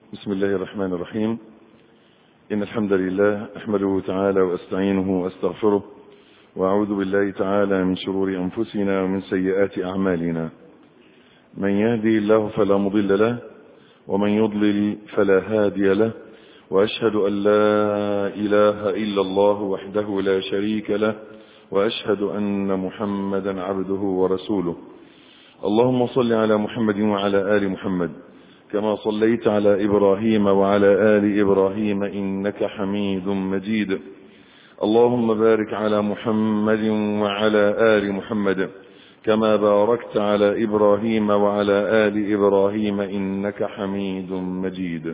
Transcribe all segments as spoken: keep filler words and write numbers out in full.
بسم الله الرحمن الرحيم. إن الحمد لله أحمده تعالى وأستعينه وأستغفره، وأعوذ بالله تعالى من شرور أنفسنا ومن سيئات أعمالنا. من يهدي الله فلا مضل له، ومن يضلل فلا هادي له، وأشهد أن لا إله إلا الله وحده لا شريك له، وأشهد أن محمدا عبده ورسوله. اللهم صل على محمد وعلى آل محمد كما صليت على إبراهيم وعلى آل إبراهيم إنك حميد مجيد. اللهم بارك على محمد وعلى آل محمد كما باركت على إبراهيم وعلى آل إبراهيم إنك حميد مجيد.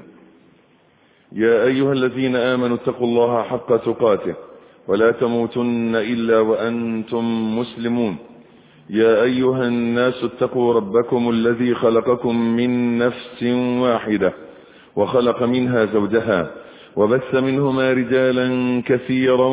يا أيها الذين آمنوا اتقوا الله حق تقاته ولا تموتن إلا وأنتم مسلمون. يا أيها الناس اتقوا ربكم الذي خلقكم من نفس واحدة وخلق منها زوجها وبث منهما رجالا كثيرا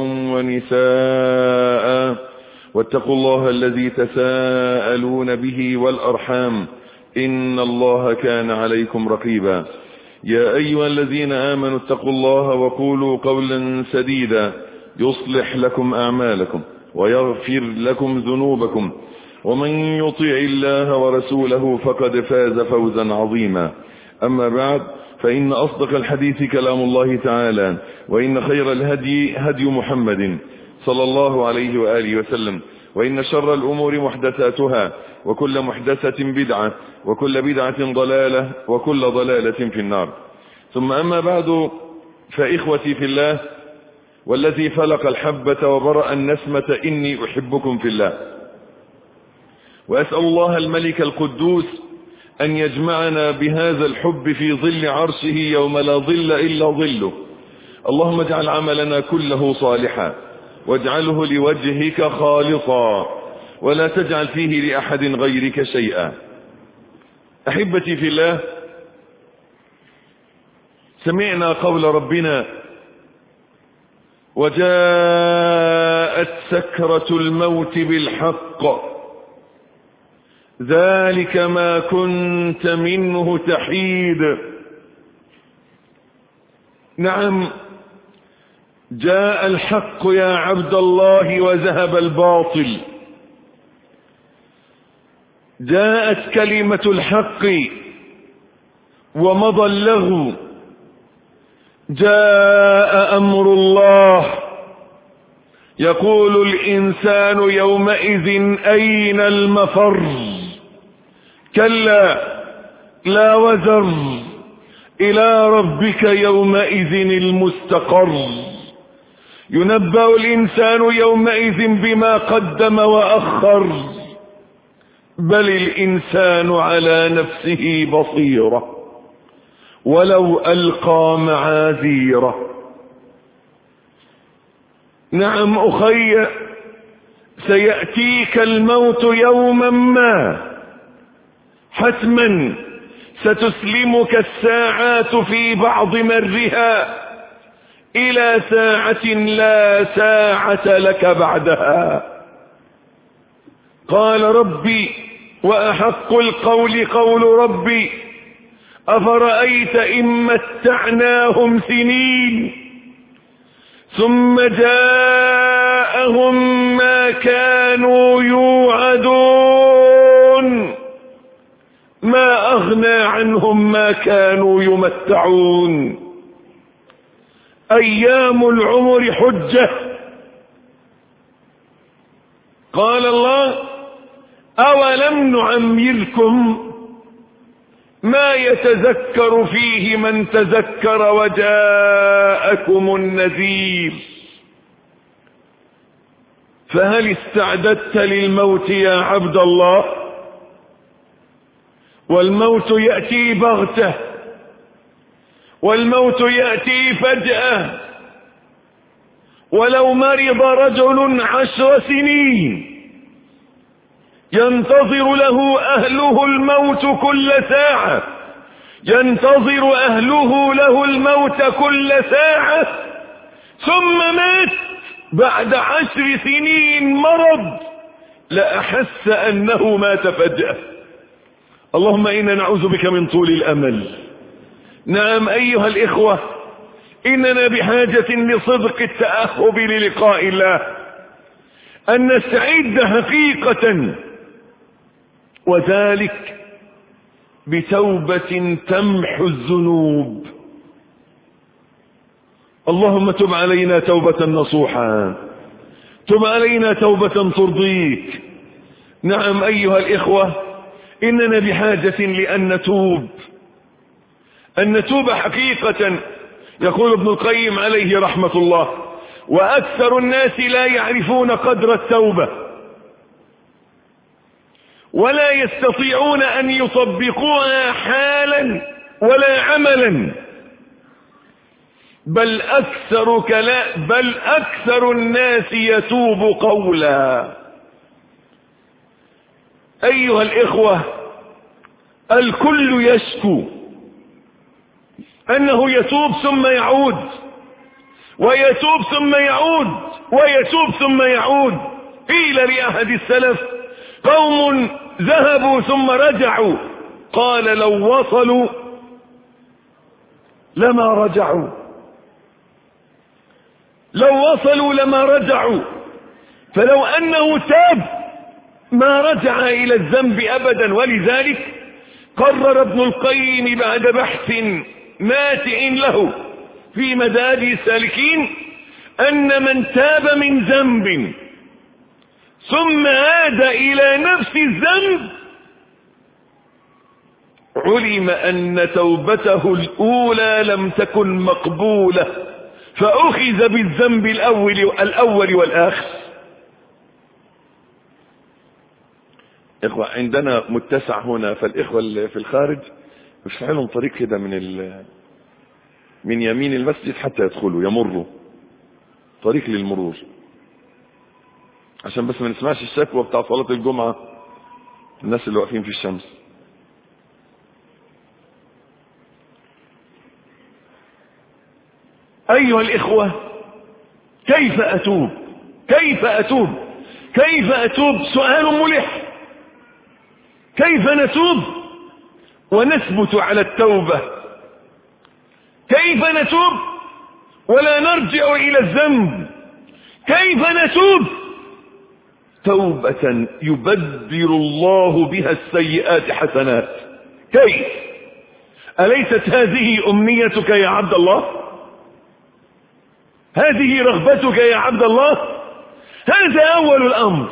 ونساء، واتقوا الله الذي تساءلون به والأرحام إن الله كان عليكم رقيبا. يا أيها الذين آمنوا اتقوا الله وقولوا قولا سديدا يصلح لكم أعمالكم ويغفر لكم ذنوبكم، ومن يطع الله ورسوله فقد فاز فوزا عظيما. أما بعد، فإن أصدق الحديث كلام الله تعالى، وإن خير الهدي هدي محمد صلى الله عليه وآله وسلم، وإن شر الأمور محدثاتها، وكل محدثة بدعة، وكل بدعة ضلالة، وكل ضلالة في النار. ثم أما بعد، فإخوتي في الله والذي فلق الحبة وبرأ النسمة إني أحبكم في الله، وأسأل الله الملك القدوس أن يجمعنا بهذا الحب في ظل عرشه يوم لا ظل إلا ظله. اللهم اجعل عملنا كله صالحا، واجعله لوجهك خالصا، ولا تجعل فيه لأحد غيرك شيئا. أحبتي في الله، سمعنا قول ربنا: وجاءت سكرة الموت بالحق ذلك ما كنت منه تحيد. نعم، جاء الحق يا عبد الله وذهب الباطل. جاءت كلمة الحق ومضى اللغو. جاء أمر الله. يقول الإنسان يومئذ أين المفر؟ كلا لا وزر، إلى ربك يومئذ المستقر. ينبأ الإنسان يومئذ بما قدم وأخر، بل الإنسان على نفسه بصيرة ولو ألقى معاذيره. نعم أخي، سيأتيك الموت يوما ما، حتما ستسلمك الساعات في بعض مرها إلى ساعة لا ساعة لك بعدها. قال ربي: وأحق القول قول ربي أفرأيت إن متعناهم سنين ثم جاءهم ما كانوا يوعدون ما أغنى عنهم ما كانوا يمتعون. أيام العمر حجة. قال الله: أولم نعمركم ما يتذكر فيه من تذكر وجاءكم النذير. فهل استعددت للموت يا عبد الله؟ والموت يأتي بغتة، والموت يأتي فجأة. ولو مرض رجل عشر سنين ينتظر له أهله الموت كل ساعة، ينتظر أهله له الموت كل ساعة، ثم مات بعد عشر سنين مرض، لأحس أنه مات فجأة. اللهم إنا نعوذ بك من طول الأمل. نعم أيها الإخوة، إننا بحاجة لصدق التأهب للقاء الله، أن نستعد حقيقة، وذلك بتوبة تمحو الذنوب. اللهم تب علينا توبة نصوحا، تب علينا توبة ترضيك. نعم أيها الإخوة، إننا بحاجة لأن نتوب، أن نتوب حقيقة. يقول ابن القيم عليه رحمة الله: وأكثر الناس لا يعرفون قدر التوبة ولا يستطيعون أن يطبقوها حالا ولا عملا، بل أكثر كلا بل أكثر الناس يتوب قولا. أيها الإخوة، الكل يشكو أنه يتوب ثم يعود، ويتوب ثم يعود، ويتوب ثم يعود. قيل لأحد السلف: قوم ذهبوا ثم رجعوا، قال: لو وصلوا لما رجعوا، لو وصلوا لما رجعوا. فلو أنه تاب ما رجع إلى الذنب أبدا. ولذلك قرر ابن القيم بعد بحث ماتع له في مدارج السالكين أن من تاب من ذنب ثم عاد إلى نفس الذنب علم أن توبته الأولى لم تكن مقبولة، فأخذ بالذنب الأول, الأول والآخر. إخوة، عندنا متسع هنا، فالإخوة اللي في الخارج مش لهم طريق كده من ال... من يمين المسجد حتى يدخلوا، يمروا طريق للمرور، عشان بس ما نسمعش الشكوى بتاع صلاة الجمعة الناس اللي واقفين في الشمس. أيها الإخوة، كيف أتوب؟ كيف أتوب؟ كيف أتوب؟ سؤال ملح. كيف نتوب ونثبت على التوبة؟ كيف نتوب ولا نرجع إلى الذنب؟ كيف نتوب توبة يبدل الله بها السيئات حسنات؟ كيف؟ أليست هذه أمنيتك يا عبد الله؟ هذه رغبتك يا عبد الله؟ هذا أول الأمر،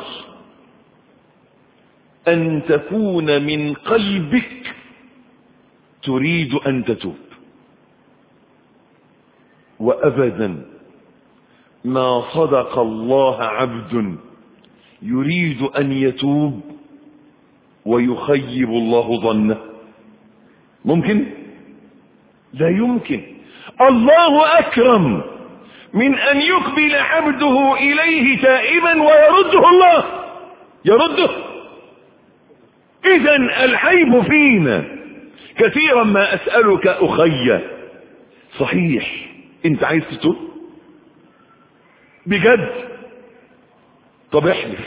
أن تكون من قلبك تريد أن تتوب. وأبدا ما صدق الله عبد يريد أن يتوب ويخيب الله ظنه. ممكن؟ لا يمكن. الله أكرم من أن يقبل عبده إليه تائبا ويرده الله، يرده. إذن العيب فينا. كثيرا ما أسألك أخي، صحيح أنت عايز تتوب بجد؟ طب احلف.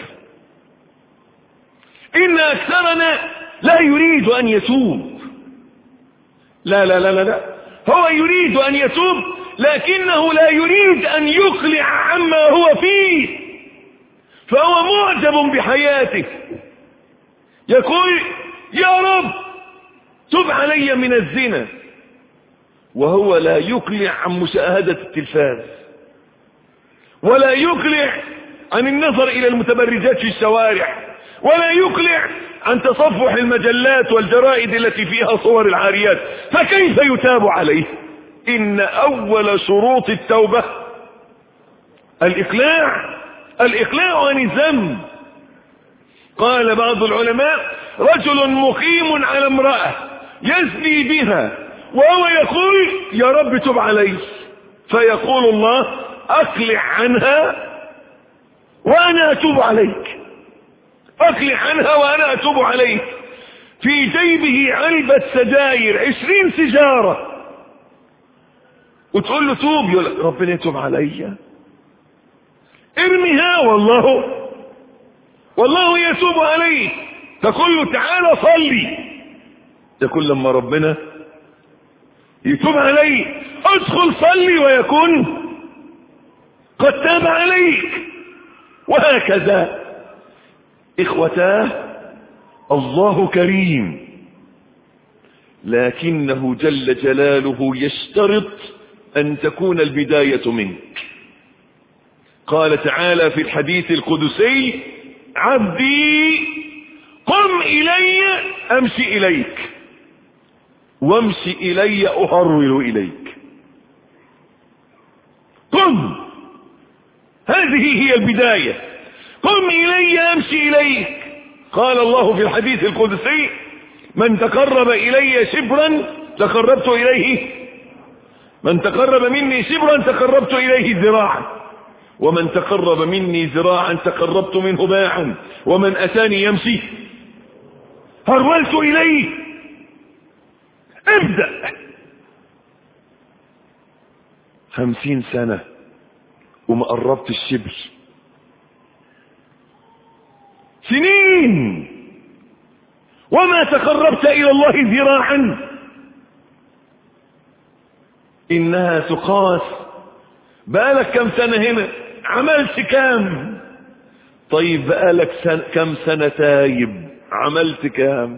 إن أكثرنا لا يريد أن يتوب. لا لا لا لا, لا. هو يريد أن يتوب لكنه لا يريد أن يقلع عما هو فيه، فهو معجب بحياته. يقول: يا رب تب علي من الزنا، وهو لا يقلع عن مشاهدة التلفاز، ولا يقلع عن النظر إلى المتبرجات في الشوارع، ولا يقلع عن تصفح المجلات والجرائد التي فيها صور العاريات. فكيف يتاب عليه؟ إن أول شروط التوبة الإقلاع، الإقلاع عن الذنب. قال بعض العلماء: رجل مقيم على امرأة يزني بها وهو يقول: يا رب تب علي، فيقول الله: أقلع عنها وأنا أتوب عليك، أقلع عنها وأنا أتوب عليك. في جيبه علبة سجاير عشرين سجارة، وتقول له توب، يقول ربنا يتوب علي، ارميها والله والله يتوب عليك. تقول له تعالى صلي، تقول لما ربنا يتوب عليك، ادخل صلي ويكون قد تاب عليك، وهكذا. إخوتاه، الله كريم، لكنه جل جلاله يشترط أن تكون البداية منك. قال تعالى في الحديث القدسي: عبدي قم إلي أمشي إليك، وامشي إلي أهرول إليك. قم، هذه هي البداية. قم إلي أمشي إليك. قال الله في الحديث القدسي: من تقرب إلي شبرا تقربت إليه، من تقرب مني شبرا تقربت إليه ذراعا، ومن تقرب مني ذراعا تقربت منه باعا، ومن أتاني يمشي هرولت إليه. ابدأ. خمسين سنة وما قربت الشبر، سنين وما تقربت إلى الله ذراعا. إنها تقاس. بقالك كم سنة هنا؟ عملت كام؟ طيب بقالك سن... كم سنة تايب؟ عملت كام؟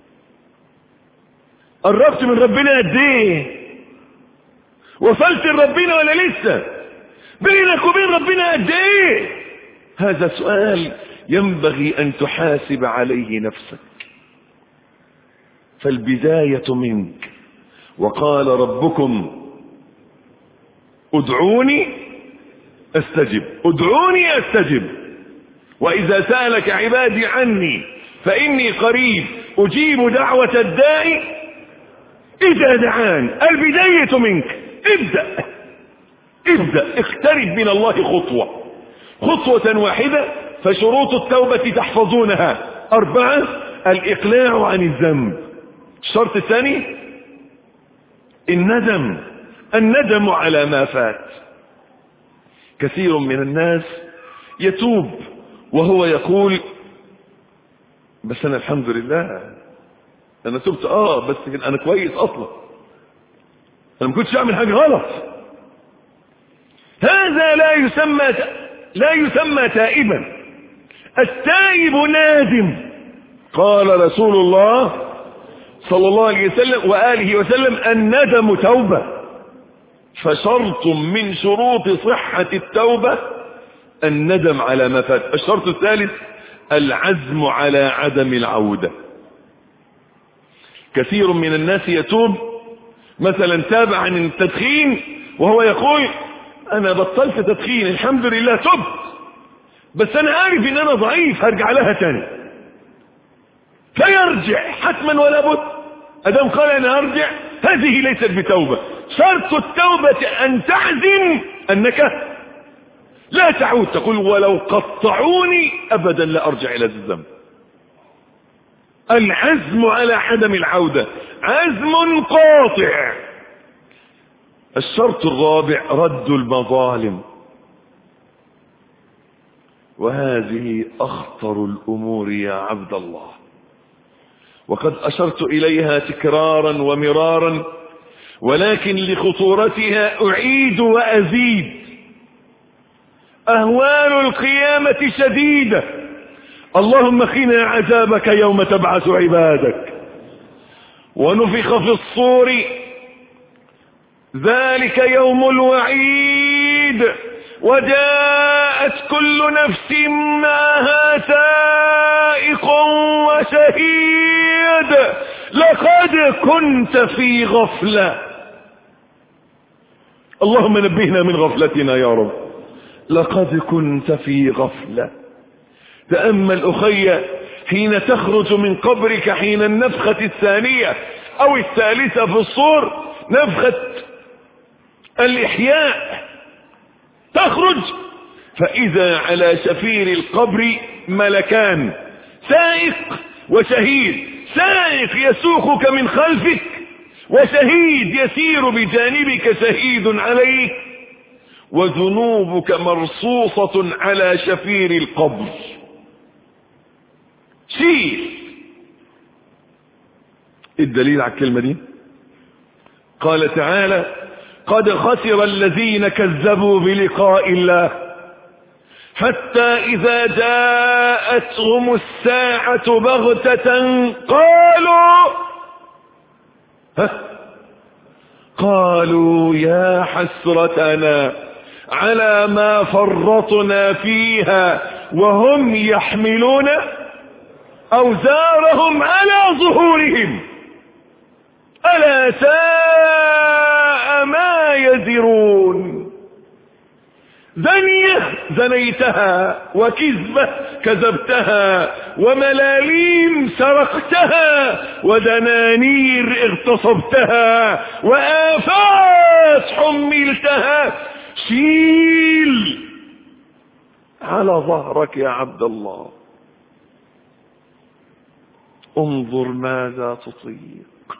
قربت من ربنا قد ايه؟ وصلت لربنا ولا لسه؟ بينك وبين ربنا قد ايه؟ هذا سؤال ينبغي أن تحاسب عليه نفسك. فالبداية منك. وقال ربكم ادعوني استجب، ادعوني استجب، وإذا سألك عبادي عني فإني قريب أجيب دعوة الداعي إذا دعان. البداية منك. ابدأ ابدأ اقترب من الله خطوة خطوة واحدة. فشروط التوبة تحفظونها أربعة: الإقلاع عن الذنب. الشرط الثاني الندم، الندم على ما فات. كثير من الناس يتوب وهو يقول: بس أنا الحمد لله أنا تبت آه بس أنا كويس أصلا، أنا ما كنتش أعمل حاجة غلط. هذا لا يسمى لا يسمى تائبا. التائب نادم. قال رسول الله صلى الله عليه وسلم وآله وسلم: الندم توبة. فشرط من شروط صحة التوبة الندم على ما فات. الشرط الثالث العزم على عدم العودة. كثير من الناس يتوب، مثلا تاب عن التدخين وهو يقول: أنا بطلت تدخين الحمد لله تبت، بس أنا عارف إن أنا ضعيف هرجع لها تاني. فيرجع حتما ولا بد. أدام قال أنا أرجع، هذه ليست بتوبة. شرط التوبة أن تعزم أنك لا تعود. تقول: ولو قطعوني أبدا لا أرجع إلى الذنب. العزم على عدم العودة عزم قاطع. الشرط الرابع رد المظالم، وهذه أخطر الأمور يا عبد الله، وقد أشرت إليها تكرارا ومرارا، ولكن لخطورتها أعيد وأزيد. أهوال القيامة شديدة. اللهم قنا عذابك يوم تبعث عبادك. ونفخ في الصور، ذلك يوم الوعيد، وجاءت كل نفس معها سائق وشهيد. لقد كنت في غفلة. اللهم نبهنا من غفلتنا يا رب. لقد كنت في غفلة. تأمل أخي حين تخرج من قبرك حين النفخة الثانية أو الثالثة في الصور، نفخة الإحياء، تخرج فإذا على شفير القبر ملكان، سائق وشهيد. سائق يسوقك من خلفك، وشهيد يسير بجانبك شهيد عليك، وذنوبك مرصوصة على شفير القبر. شيل. الدليل على الكلمة دي قال تعالى قد خسر الذين كذبوا بلقاء الله حتى إذا جاءتهم الساعة بغتة قالوا ها قالوا يا حسرتنا على ما فرطنا فيها وهم يحملون أوزارهم على ظهورهم ألا ساء ما يزرون. زنية زنيتها، وكذبة كذبتها، وملاليم سرقتها، ودنانير اغتصبتها، وآفات حملتها. شيل على ظهرك يا عبد الله، انظر ماذا تطيق.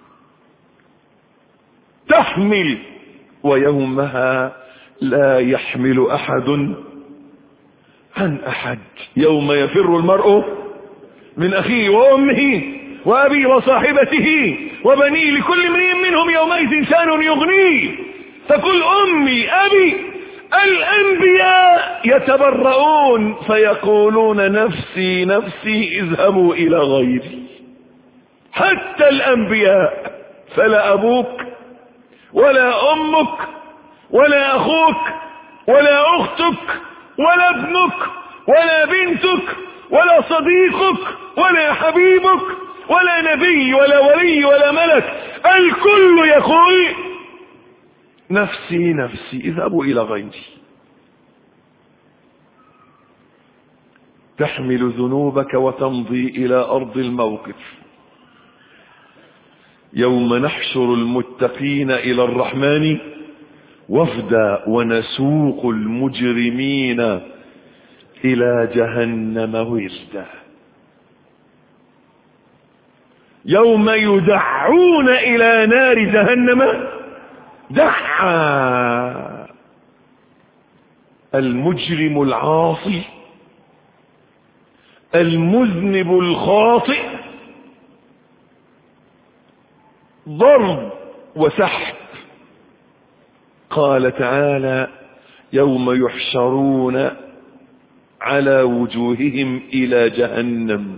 تحمل ويومها لا يحمل أحد عن أحد. يوم يفر المرء من أخيه وأمه وأبي وصاحبته وبنيه لكل امرئ منهم يومئذ شأن يغنيه. فقل أمي أبي. الأنبياء يتبرؤون فيقولون نفسي نفسي اذهبوا إلى غيري. حتى الأنبياء، فلا أبوك ولا أمك ولا أخوك ولا أختك ولا ابنك ولا بنتك ولا صديقك ولا حبيبك ولا نبي ولا ولي ولا ملك، الكل يقول نفسي نفسي اذهبوا إلى غيري. تحمل ذنوبك وتمضي إلى أرض الموقف. يوم نحشر المتقين إلى الرحمن وفدا ونسوق المجرمين إلى جهنم وردا. يوم يدعون إلى نار جهنم دعا. المجرم العاصي المذنب الخاطئ ضرب وسحب. قال تعالى يوم يحشرون على وجوههم إلى جهنم.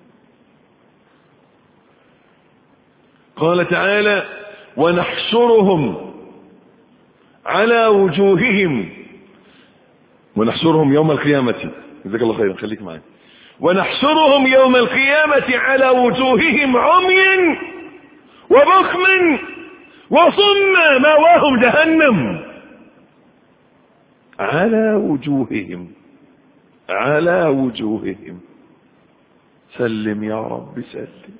قال تعالى ونحشرهم على وجوههم ونحشرهم يوم القيامة. جزاك الله خيرا، خليك معي. ونحشرهم يوم القيامة على وجوههم عميا وبكما وصما مأواهم جهنم. على وجوههم على وجوههم. سلم يا رب سلم.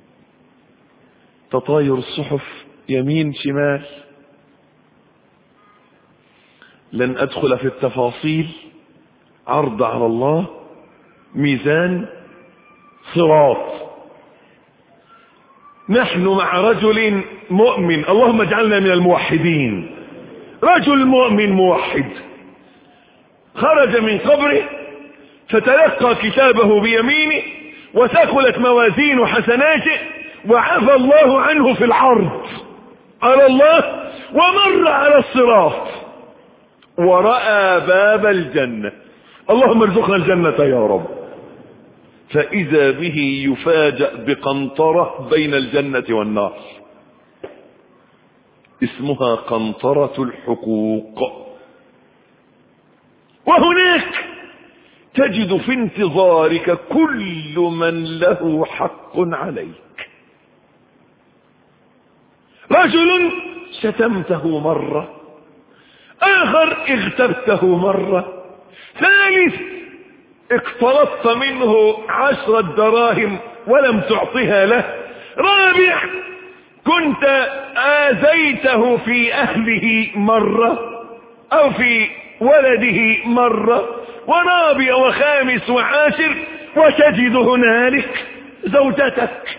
تطاير الصحف يمين شمال. لن أدخل في التفاصيل. عرض على الله، ميزان، صراط. نحن مع رجل مؤمن، اللهم اجعلنا من الموحدين. رجل مؤمن موحد خرج من قبره فتلقى كتابه بيمينه وثقلت موازين حسناته وعفى الله عنه في العرض على الله ومر على الصراط ورأى باب الجنة. اللهم ارزقنا الجنة يا رب. فإذا به يفاجأ بقنطرة بين الجنة والنار اسمها قنطرة الحقوق. وهناك تجد في انتظارك كل من له حق عليك. رجل شتمته مرة، آخر اغتبته مرة، ثالث اقترضت منه عشرة دراهم ولم تعطها له، رابع كنت آذيته في أهله مرة أو في ولده مرة، ورابع وخامس وعاشر. وتجد هنالك زوجتك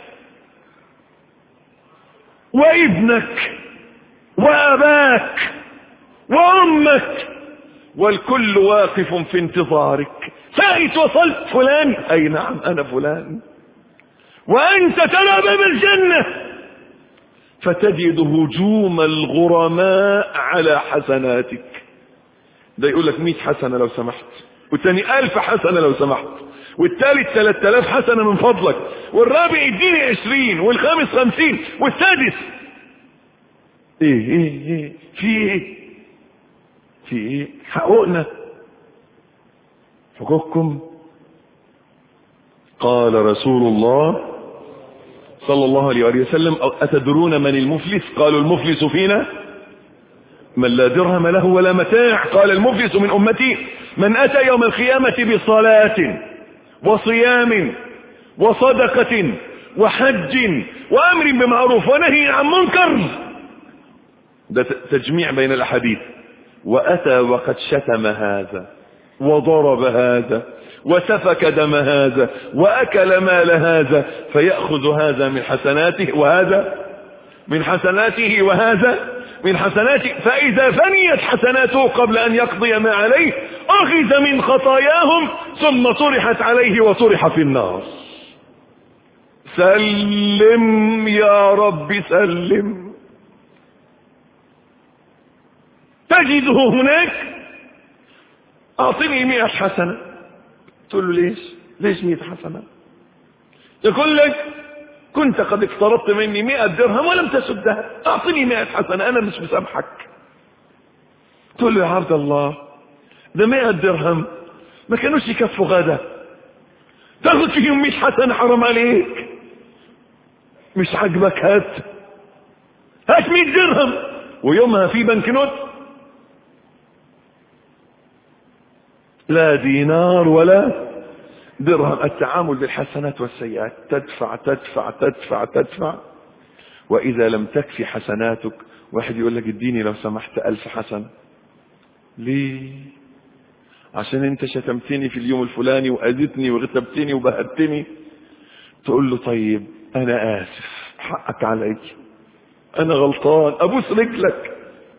وابنك وأباك وأمك والكل واقف في انتظارك. فايت وصلت فلان؟ أي نعم أنا فلان. وأنت ترى باب الجنة فتجد هجوم الغرماء على حسناتك. ده يقول لك مئة حسنة لو سمحت، والتاني ألف حسنة لو سمحت، والثالث ثلاثة آلاف حسنة من فضلك، والرابع اديني عشرين، والخامس خمسين، والسادس ايه ايه ايه في ايه في ايه حقوقنا حقوقكم. قال رسول الله صلى الله عليه وسلم أتدرون من المفلس؟ قالوا المفلس فينا من لا درهم له ولا متاع. قال المفلس من أمتي من أتى يوم القيامة بصلاة وصيام وصدقة وحج وأمر بمعروف ونهي عن منكر. ده تجميع بين الأحاديث. وأتى وقد شتم هذا وضرب هذا وسفك دم هذا وأكل مال هذا، فيأخذ هذا من حسناته وهذا من حسناته وهذا من حسناته، فإذا فنيت حسناته قبل أن يقضي ما عليه أخذ من خطاياهم ثم طرحت عليه وطرح في النار. سلم يا رب سلم. تجده هناك أعطني مئة حسنة، تقول له ليش ليش مئة حسنة؟ يقول لك كنت قد اقترضت مني مئة درهم ولم تسدها، أعطني مئة حسنة أنا مش مسامحك. تقول له يا عبد الله ده مئة درهم ما كانوش يكفوا غدا، تاخد فيهم مئة حسنة حرام عليك. مش عاجبك هات هات مئة درهم، ويومها في بنكنوت لا دينار ولا درهم. التعامل بالحسنات والسيئات، تدفع تدفع تدفع تدفع، وإذا لم تكفي حسناتك واحد يقول لك اديني لو سمحت ألف حسنة. ليه؟ عشان انت شتمتني في اليوم الفلاني وأذيتني وغتبتني وبهدتني. تقول له طيب أنا آسف حقك علي، أنا غلطان، أبوس رجلك.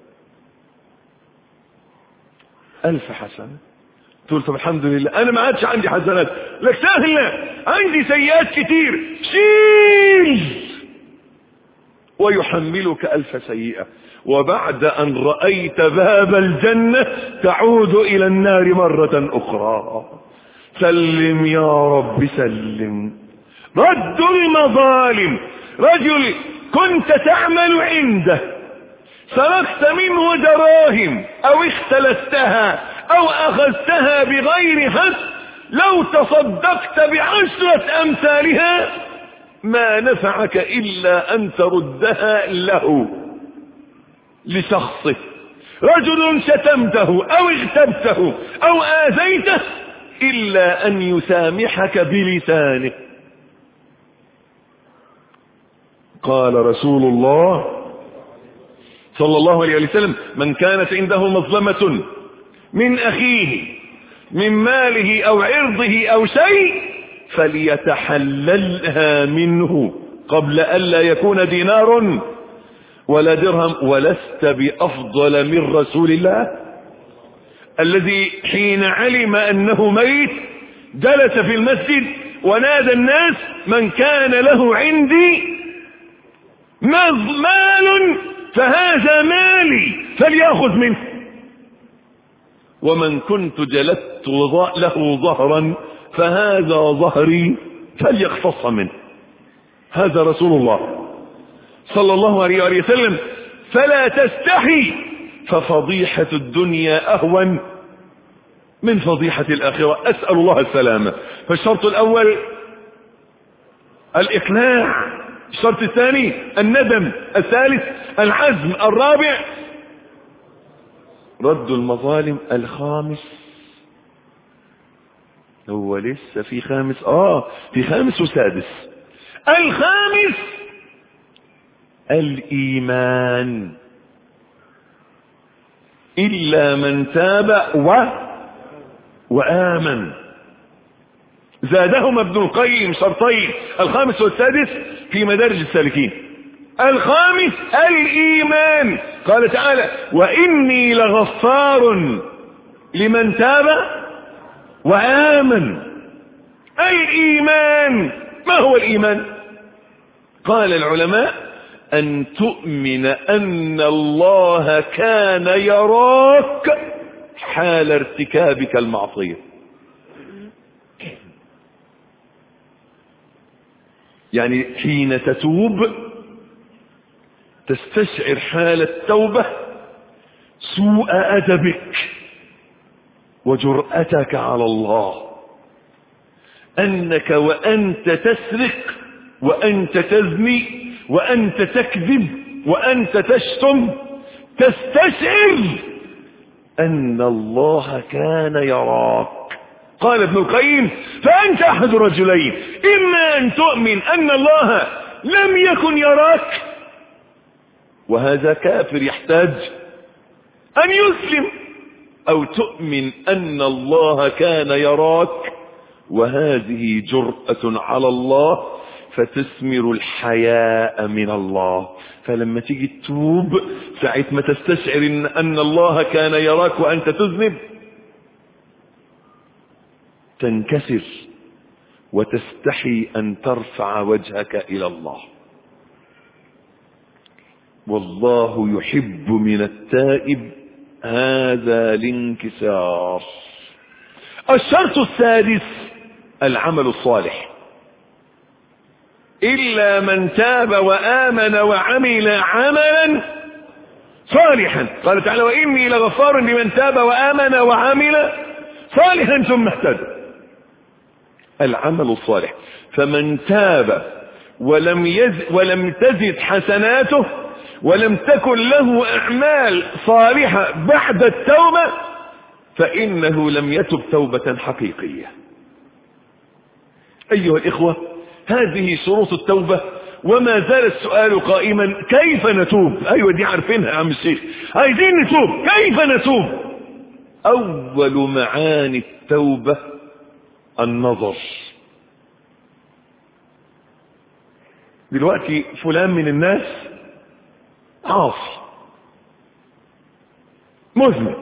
ألف حسنة. تقول طب الحمد لله أنا ما عادش عندي حسنات. لك سهلة، عندي سيئات كتير، شيل. ويحملك ألف سيئة، وبعد أن رأيت باب الجنة تعود إلى النار مرة أخرى. سلم يا رب سلم. رد المظالم. رجل كنت تعمل عنده سرقت منه دراهم أو اختلستها أو أخذتها بغير حق، لو تصدقت بعشرة أمثالها ما نفعك إلا أن تردها له لشخصه. رجل شتمته أو اغتبته أو آذيته إلا أن يسامحك بلسانه. قال رسول الله صلى الله عليه وسلم من كانت عنده مظلمة من أخيه من ماله أو عرضه أو شيء فليتحللها منه قبل ألا يكون دينار ولا درهم. ولست بأفضل من رسول الله الذي حين علم أنه ميت جلس في المسجد ونادى الناس من كان له عندي مال فهذا مالي فليأخذ منه، ومن كنت جلدت له ظهرا فهذا ظهري فليقتص منه. هذا رسول الله صلى الله عليه وسلم. فلا تستحي، ففضيحة الدنيا أهون من فضيحة الآخرة. أسأل الله السلامة. فالشرط الأول الإقلاع، الشرط الثاني الندم، الثالث العزم، الرابع رد المظالم، الخامس هو لسه في خامس آه في خامس وسادس. الخامس الإيمان، إلا من تاب و وآمن. زادهم ابن القيم شرطين، الخامس والسادس في مدارج السالكين. الخامس الإيمان، قال تعالى وإني لغفار لمن تاب وآمن. الإيمان، ما هو الإيمان؟ قال العلماء أن تؤمن أن الله كان يراك حال ارتكابك المعصية. يعني حين تتوب تستشعر حال التوبة سوء أدبك وجرأتك على الله، أنك وأنت تسرق وأنت تزني وأنت تكذب وأنت تشتم تستشعر أن الله كان يراك. قال ابن القيم: فأنت أحد رجلين، إما أن تؤمن أن الله لم يكن يراك، وهذا كافر يحتاج أن يسلم، أو تؤمن أن الله كان يراك، وهذه جرأة على الله فتثمر الحياء من الله. فلما تيجي تتوب ساعة ما تستشعر إن, أن الله كان يراك وأنت تذنب تنكسر وتستحي أن ترفع وجهك إلى الله. والله يحب من التائب هذا الانكسار. الشرط السادس العمل الصالح. إلا من تاب وآمن وعمل عملا صالحا. قال تعالى: وإني لغفار لمن تاب وآمن وعمل صالحا ثم اهتدى. العمل الصالح. فمن تاب ولم, يز ولم تزد حسناته ولم تكن له أعمال صالحة بعد التوبة فإنه لم يتب توبة حقيقية. أيها الإخوة، هذه شروط التوبة، وما زال السؤال قائما: كيف نتوب؟ أيوة دي عارفينها يا عم الشيخ، عايزين نتوب، كيف نتوب؟ أول معاني التوبة النظر. دلوقتي فلان من الناس عاصي، مذنب،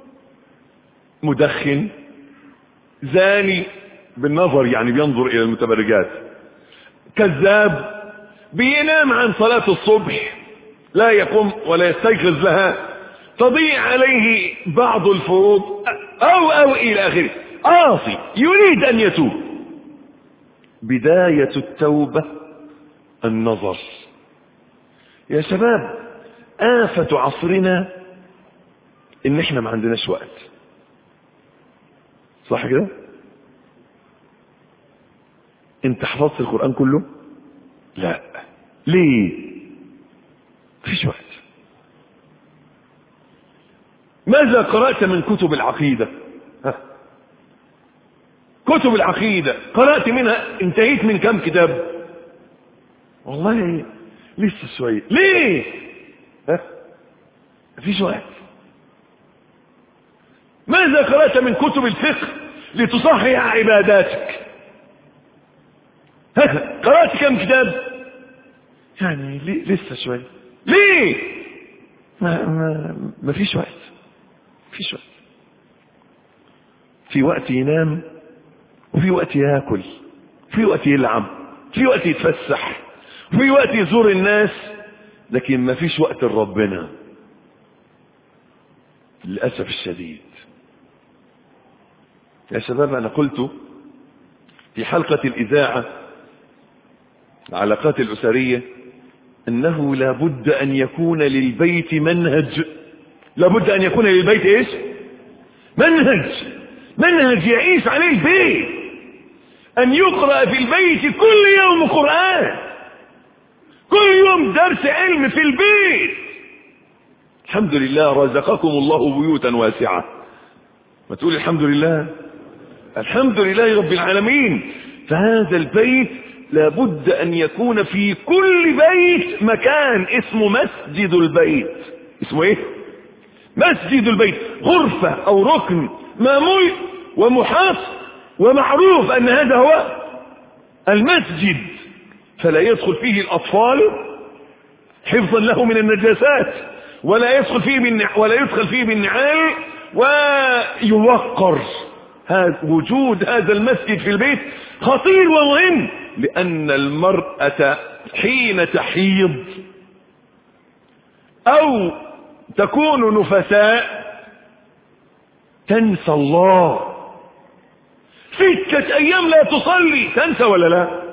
مدخن، زاني بالنظر يعني بينظر إلى المتبرجات، كذاب، بينام عن صلاة الصبح، لا يقوم ولا يستيقظ لها، تضيع عليه بعض الفروض أو أو إلى آخره، عاصي يريد أن يتوب. بداية التوبة النظر. يا شباب، آفة عصرنا إن إحنا ما عندناش وقت، صح كده؟ انت حفظت القرآن كله؟ لا. ليه؟ مفيش وقت. ماذا قرأت من كتب العقيدة؟ ها؟ كتب العقيدة قرأت منها، انتهيت من كم كتاب؟ والله لسه شوية. ليه؟ ها؟ مفيش وقت. ماذا قرأت من كتب الفقه لتصحح عباداتك؟ ها؟ قرأت كم كتاب؟ يعني لسه شوية. ليه؟ ما, ما, ما فيش وقت. فيش وقت. في وقت ينام، وفي وقت ياكل، في وقت يلعب، في وقت يتفسح، في وقت يزور الناس، لكن ما فيش وقت لربنا للأسف الشديد. يا شباب، أنا قلت في حلقة الإذاعة العلاقات الأسرية أنه لابد أن يكون للبيت منهج. لابد أن يكون للبيت إيش؟ منهج. منهج يعيش عليه البيت، أن يقرأ في البيت كل يوم قرآن، كل يوم درس علم في البيت. الحمد لله رزقكم الله بيوتا واسعة. ما تقول الحمد لله؟ الحمد لله رب العالمين. فهذا البيت لابد أن يكون في كل بيت مكان اسمه مسجد البيت. اسمه ايه؟ مسجد البيت. غرفة أو ركن مامول ومحاط ومعروف أن هذا هو المسجد، فلا يدخل فيه الأطفال حفظا له من النجاسات، ولا يدخل فيه بالنع... ولا يدخل فيه بالنعال، ويوقر. هذا وجود هذا المسجد في البيت خطير ومهم، لأن المرأة حين تحيض او تكون نفساء تنسى الله. ستة ايام لا تصلي تنسى ولا لا؟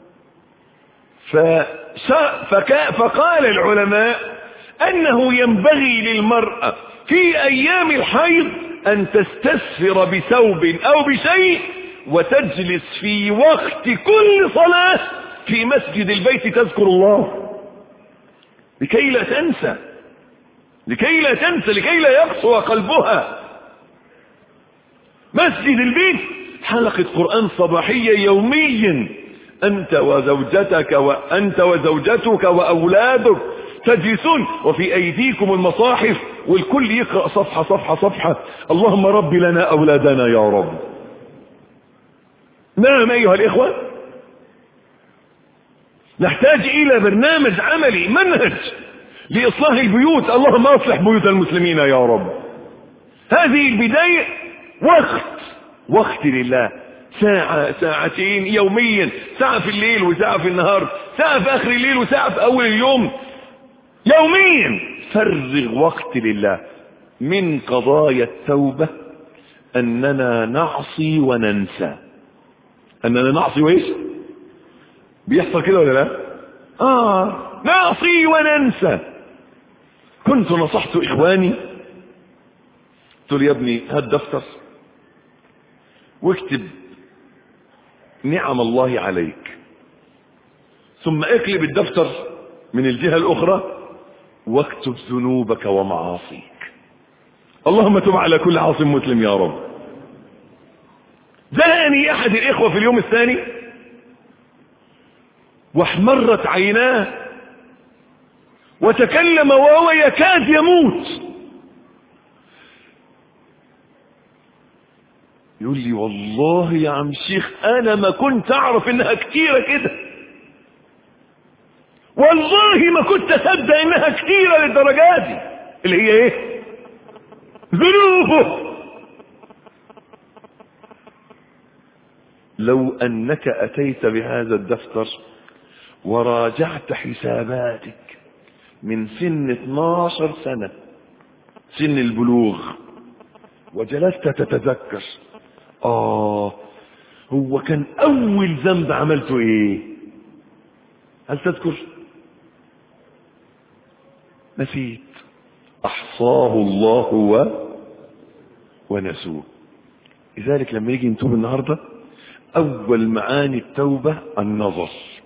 فكا فقال العلماء انه ينبغي للمرأة في ايام الحيض ان تستسفر بثوب او بشيء وتجلس في وقت كل صلاة في مسجد البيت تذكر الله لكي لا تنسى لكي لا تنسى لكي لا يقسو قلبها. مسجد البيت حلقة قرآن صباحية يوميا، أنت وزوجتك وأنت وزوجتك وأولادك تجلسون وفي أيديكم المصاحف والكل يقرأ صفحة صفحة صفحة. اللهم رب لنا أولادنا يا رب. نعم أيها الإخوة، نحتاج إلى برنامج عملي، منهج لإصلاح البيوت. اللهم أصلح بيوت المسلمين يا رب. هذه البداية وقت وقت لله، ساعة ساعتين يوميا، ساعة في الليل وساعة في النهار، ساعة في آخر الليل وساعة في أول اليوم، يوميا فرغ وقت لله. من قضايا التوبة أننا نعصي وننسى. أننا نعصي وإيش؟ بيحصل كده ولا لا؟ آه نعصي وننسى. كنت نصحت إخواني، قلت له يا ابني هات دفتر واكتب نعم الله عليك، ثم اقلب الدفتر من الجهة الأخرى واكتب ذنوبك ومعاصيك. اللهم تب على كل عاص مسلم يا رب. جاءني أحد الإخوة في اليوم الثاني واحمرت عيناه وتكلم وهو يكاد يموت، يقول لي والله يا عم شيخ أنا ما كنت أعرف إنها كتيرة كده، والله ما كنت أصدق إنها كتيرة للدرجات دي. اللي هي إيه؟ ذنوبه. لو أنك أتيت بهذا الدفتر وراجعت حساباتك من سن اثناشر سنة، سن البلوغ، وجلست تتذكر آه هو كان أول ذنب عملته إيه؟ هل تذكر؟ نسيت. أحصاه الله و... ونسوه. لذلك لما يجي نتوب النهاردة أول معاني التوبة النظر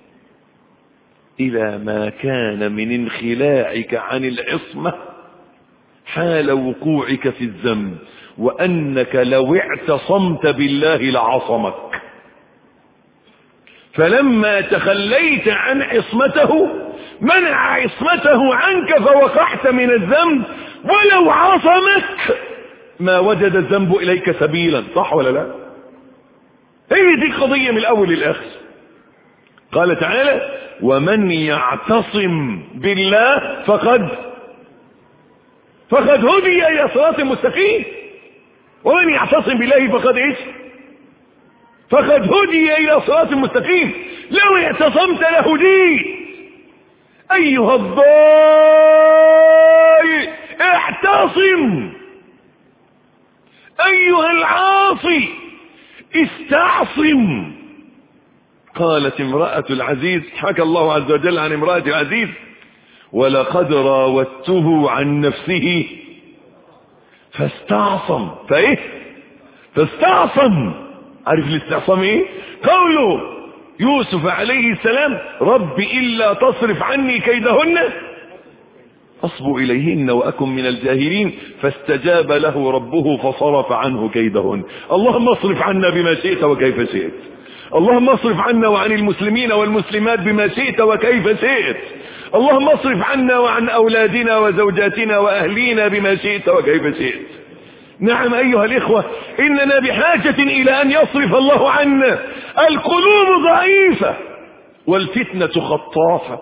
إلى ما كان من انخلاعك عن العصمة حال وقوعك في الذنب، وأنك لو اعتصمت بالله لعصمك، فلما تخليت عن عصمته منع عصمته عنك فوقعت من الذنب، ولو عصمك ما وجد الذنب إليك سبيلا. صح ولا لا؟ هي دي قضية من الأول للآخر. قال تعالى ومن يعتصم بالله فقد فقد هدي إلى صراط مستقيم. ومن يعتصم بالله فقد ايش؟ فقد هدي إلى صراط مستقيم. لو اعتصمت لهديت. أيها الضال اعتصم، أيها العاصي استعصم. قالت امرأة العزيز، حكى الله عز وجل عن امرأة العزيز ولقد راودته عن نفسه فاستعصم. فايه؟ فاستعصم. عارف الاستعصام ايه؟ قوله يوسف عليه السلام رب إلا تصرف عني كيدهن أصب إليهن وأكن من الجاهلين فاستجاب له ربه فصرف عنه كيدهن. اللهم اصرف عنا بما شئت وكيف شئت. اللهم اصرف عنا وعن المسلمين والمسلمات بما شئت وكيف شئت. اللهم اصرف عنا وعن أولادنا وزوجاتنا وأهلينا بما شئت وكيف شئت. نعم أيها الإخوة، إننا بحاجة إلى أن يصرف الله عنا. القلوب ضعيفة والفتنة خطافة،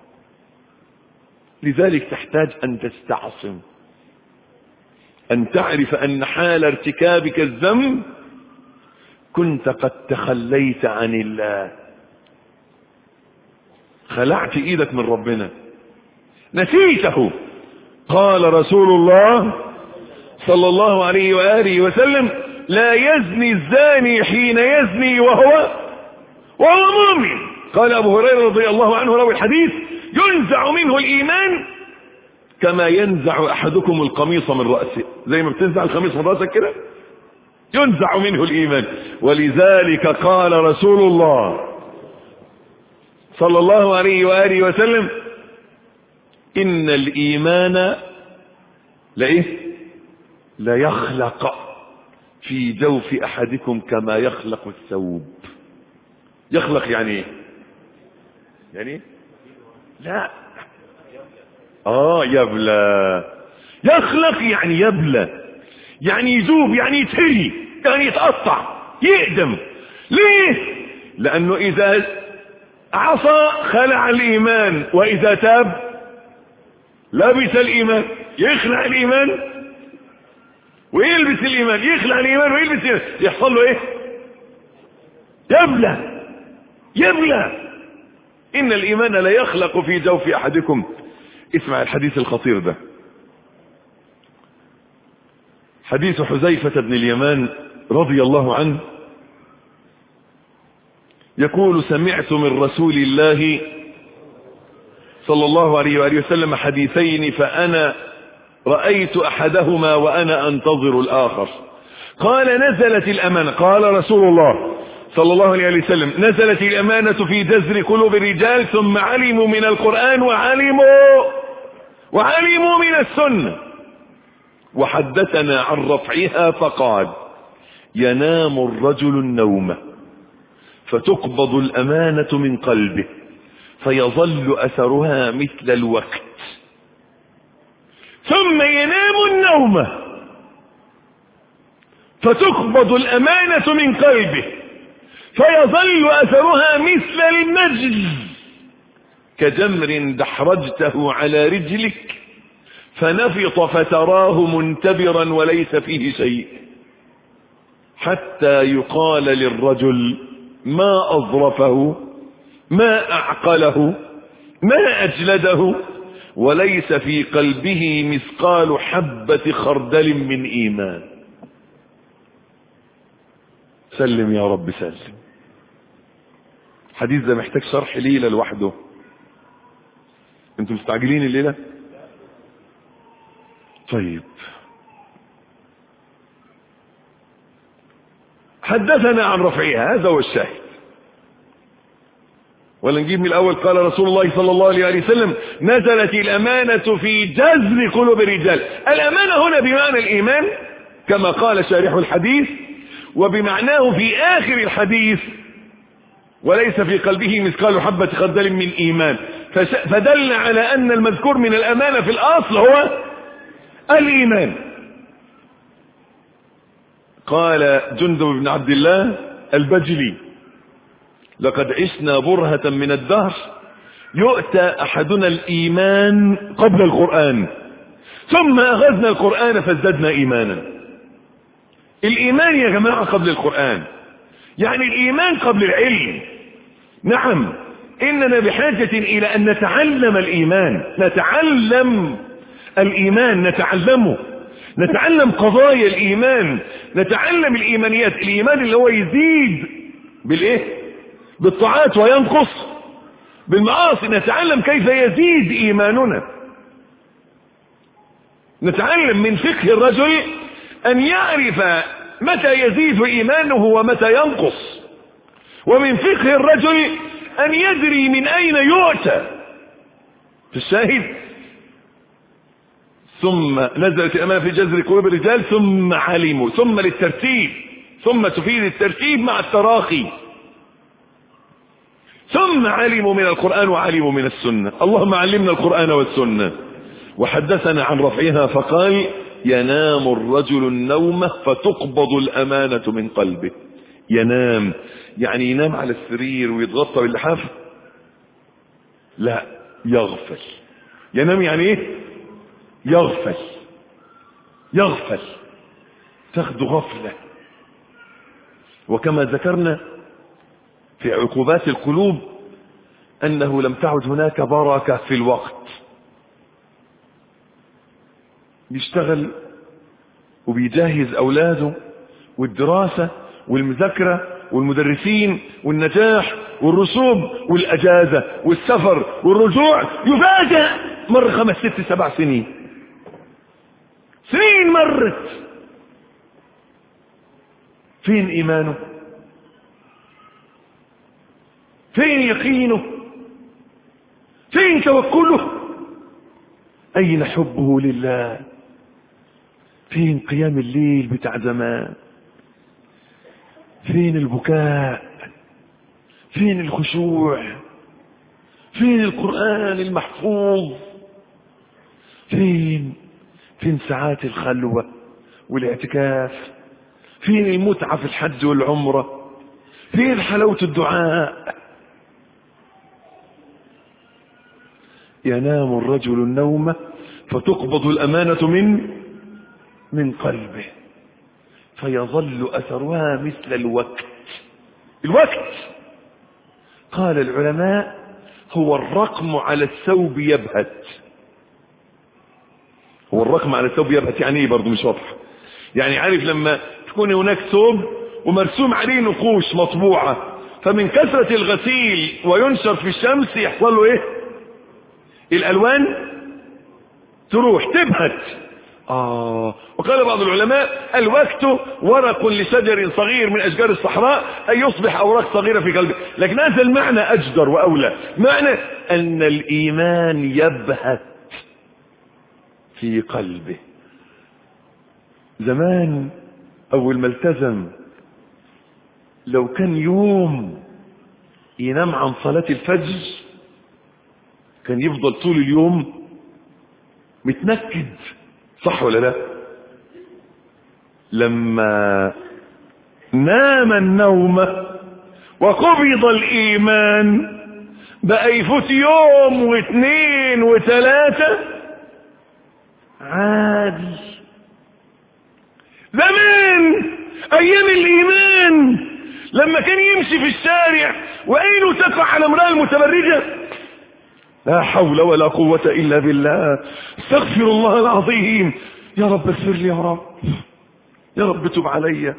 لذلك تحتاج أن تستعصم، أن تعرف أن حال ارتكابك الذنب كنت قد تخليت عن الله، خلعت إيدك من ربنا، نسيته قال رسول الله صلى الله عليه وآله وسلم لا يزني الزاني حين يزني وهو وهو مؤمن. قال أبو هريرة رضي الله عنه روي الحديث ينزع منه الإيمان كما ينزع أحدكم القميص من رأسه، زي ما بتنزع القميص من رأسك كده ينزع منه الإيمان. ولذلك قال رسول الله صلى الله عليه وآله وسلم إن الإيمان لإيه لا يخلق في جوف أحدكم كما يخلق الثوب. يخلق يعني إيه؟ يعني إيه؟ لا آه يبلى. يخلق يعني يبلى، يعني يذوب، يعني يتهري، يعني يتقطع، يقدم. ليه؟ لأنه إذا عصى خلع الإيمان، وإذا تاب لبس الإيمان. يخلع الإيمان ويلبس الإيمان، يخلع الإيمان ويلبس الإيمان، يحصل له إيه؟ يبلى يبلى. إن الإيمان لا يخلق في جوف أحدكم. اسمع الحديث الخطير ده، حديث حذيفة بن اليمان رضي الله عنه يقول سمعت من رسول الله صلى الله عليه وآله وسلم حديثين فأنا رأيت أحدهما وأنا أنتظر الآخر. قال نزلت الأمانة، قال رسول الله صلى الله عليه وسلم نزلت الأمانة في جذر قلوب الرجال ثم علموا من القرآن وعلموا وعلموا من السنة. وحدثنا عن رفعها فقال ينام الرجل النوم فتقبض الأمانة من قلبه فيظل أثرها مثل الوقت، ثم ينام النوم فتقبض الأمانة من قلبه فيظل أثرها مثل النجل كجمر دحرجته على رجلك فنفط فتراه منتبرا وليس فيه شيء، حتى يقال للرجل ما أظرفه ما أعقله ما أجلده وليس في قلبه مثقال حبة خردل من إيمان. سلم يا رب سلم. حديث ده محتاج شرح ليلة لوحده. انتم مستعجلين الليلة؟ طيب حدثنا عن رفعها، هذا هو الشاهد. ولا نجيب من الأول. قال رسول الله صلى الله عليه وسلم نزلت الأمانة في جذر قلوب الرجال. الأمانة هنا بمعنى الإيمان كما قال شارح الحديث، وبمعناه في آخر الحديث وليس في قلبه مثقال حبة خردل من إيمان، فدل على أن المذكور من الأمانة في الأصل هو الإيمان. قال جندب بن عبد الله البجلي لقد عشنا برهة من الدهر يؤتى أحدنا الإيمان قبل القرآن ثم أخذنا القرآن فازددنا إيمانا. الإيمان يا جماعة قبل القرآن، يعني الإيمان قبل العلم. نعم إننا بحاجة إلى أن نتعلم الإيمان، نتعلم الإيمان، نتعلمه، نتعلم قضايا الإيمان، نتعلم الإيمانيات. الإيمان اللي هو يزيد بالإيه؟ بالطاعات وينقص بالمعاصي. نتعلم كيف يزيد إيماننا. نتعلم من فقه الرجل أن يعرف متى يزيد إيمانه ومتى ينقص، ومن فقه الرجل أن يدري من أين يؤتى. في الشاهد ثم نزلت الأمانة في جذر قلوب الرجال ثم علموا، ثم للترتيب، ثم تفيد الترتيب مع التراخي. ثم علموا من القرآن وعلموا من السنة. اللهم علمنا القرآن والسنة. وحدثنا عن رفعها فقال ينام الرجل النوم فتقبض الأمانة من قلبه. ينام يعني ينام على السرير ويتغطى باللحاف؟ لا، يغفل. ينام يعني ايه؟ يغفل يغفل تاخد غفلة. وكما ذكرنا في عقوبات القلوب أنه لم تعد هناك بركة في الوقت. بيشتغل وبيجهز أولاده والدراسة والمذاكرة والمدرسين والنجاح والرسوم والأجازة والسفر والرجوع، يفاجأ مر خمس ست سبع سنين، سنين مرت. فين إيمانه؟ فين يقينه؟ فين توكله؟ أين حبه لله؟ فين قيام الليل بتاع زمان؟ فين البكاء؟ فين الخشوع؟ فين القرآن المحفوظ؟ فين فين ساعات الخلوة والاعتكاف؟ فين المتعة في الحج والعمرة؟ فين حلاوة الدعاء؟ ينام الرجل النوم فتقبض الأمانة من من قلبه فيظل أثرها مثل الوقت. الوقت قال العلماء هو الرقم على الثوب يبهت. هو الرقم على الثوب يبهت يعني ايه؟ برضو مش واضح. يعني عارف لما تكون هناك ثوب ومرسوم عليه نقوش مطبوعة، فمن كثرة الغسيل وينشر في الشمس يحصل له ايه؟ الألوان تروح تبهت. آه وقال بعض العلماء الوقت ورق لشجر صغير من أشجار الصحراء أن يصبح أوراق صغيرة في قلبه. لكن هذا المعنى أجدر وأولى، معنى أن الإيمان يبهت في قلبه. زمان أول ما التزم لو كان يوم ينام عن صلاة الفجر كان يفضل طول اليوم متنكد، صح ولا لا؟ لما نام النوم وقبض الإيمان بقى يفوت يوم واثنين وثلاثة عادي. زمان أيام الإيمان لما كان يمشي في الشارع وعينه تقع على امرأة المتبرجة لا حول ولا قوة إلا بالله، استغفر الله العظيم، يا رب اغفر لي، يا رب يا رب تب عليا.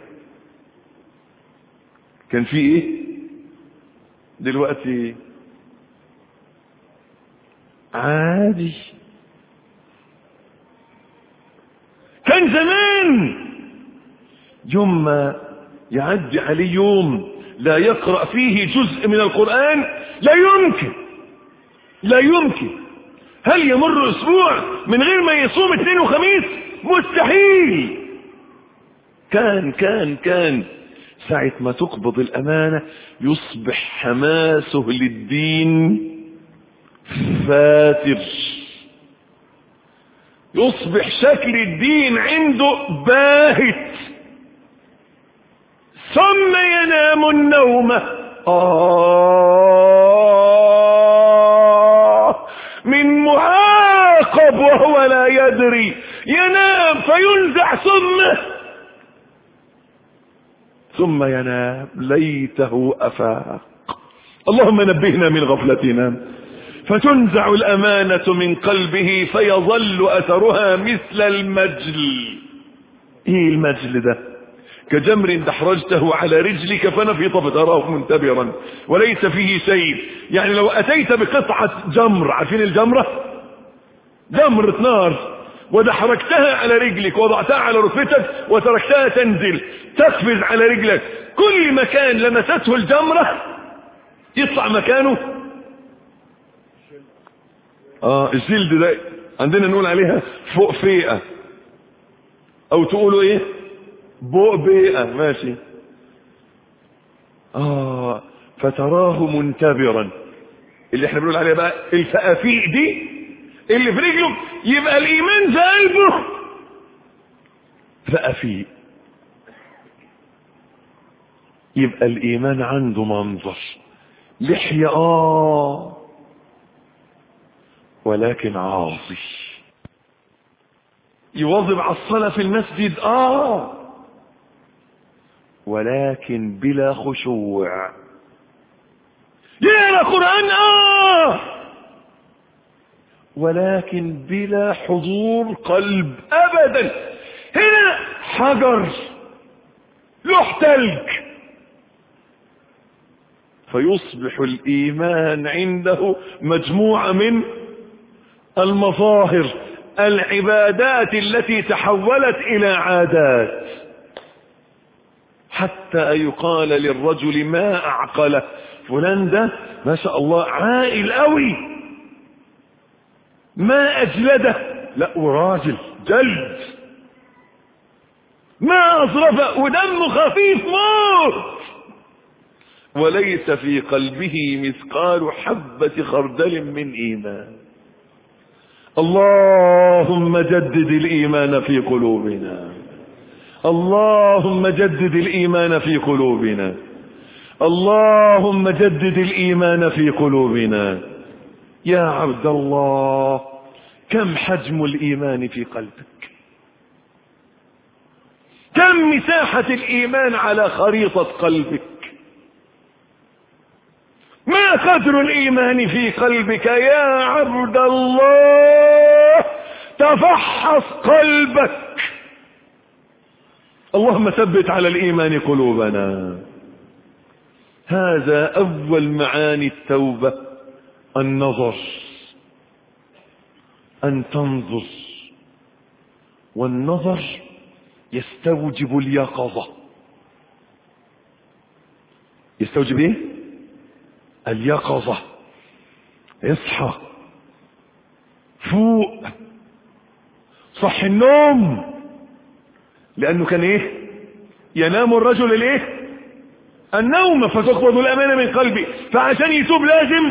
كان في ايه؟ دلوقتي عادي. كان زمان يوم ما يعدي عليه يوم لا يقرأ فيه جزء من القرآن لا يمكن لا يمكن. هل يمر اسبوع من غير ما يصوم اثنين وخميس؟ مستحيل. كان كان كان ساعة ما تقبض الأمانة يصبح حماسه للدين فاتر، يصبح شكل الدين عنده باهت، ثم ينام النوم. آه من معاقب وهو لا يدري، ينام فينزع ثم ثم ينام ليته أفاق. اللهم نبهنا من غفلتنا. فتنزع الأمانة من قلبه فيظل أثرها مثل المجل. ايه المجل ده؟ كجمر دحرجته على رجلك فنفط فتراه منتبرا وليس فيه شيء. يعني لو أتيت بقطعة جمر، عارفين الجمرة؟ جمرة نار، ودحرجتها على رجلك وضعتها على ركبتك وتركتها تنزل تقفز على رجلك، كل مكان لمسته الجمرة يطلع مكانه اه الجلد ده عندنا نقول عليها فوق فيئة، او تقولوا ايه بوق بيئة، ماشي. اه فتراه منتبرا، اللي احنا بنقول عليها بقى الفقافيق دي اللي في رجله، يبقى الايمان في قلبه فقافيق، يبقى الايمان عنده منظر، لحية اه ولكن عاصي، يواظب على الصلاة في المسجد اه ولكن بلا خشوع، يقرأ قرآن اه ولكن بلا حضور قلب ابدا. هنا حجر لوح تلج، فيصبح الايمان عنده مجموعة من المظاهر، العبادات التي تحولت الى عادات، حتى يقال للرجل ما اعقله، فلان ده ما شاء الله عاقل قوي، ما اجلده، لا وراجل جلد، ما اصرفه ودمه خفيف موت، وليس في قلبه مثقال حبة خردل من ايمان. اللهم جدد الايمان في قلوبنا، اللهم جدد الايمان في قلوبنا، اللهم جدد الايمان في قلوبنا. يا عبد الله، كم حجم الايمان في قلبك؟ كم مساحة الايمان على خريطة قلبك؟ ما قدر الايمان في قلبك يا عبد الله؟ تفحص قلبك. اللهم ثبت على الايمان قلوبنا. هذا اول معاني التوبة، النظر، ان تنظر، والنظر يستوجب اليقظة. يستوجب ايه؟ اليقظة. اصحى، فوق، صح النوم، لانه كان ايه؟ ينام الرجل الايه؟ النوم فتقبض الامانة من قلبي، فعشان يتوب لازم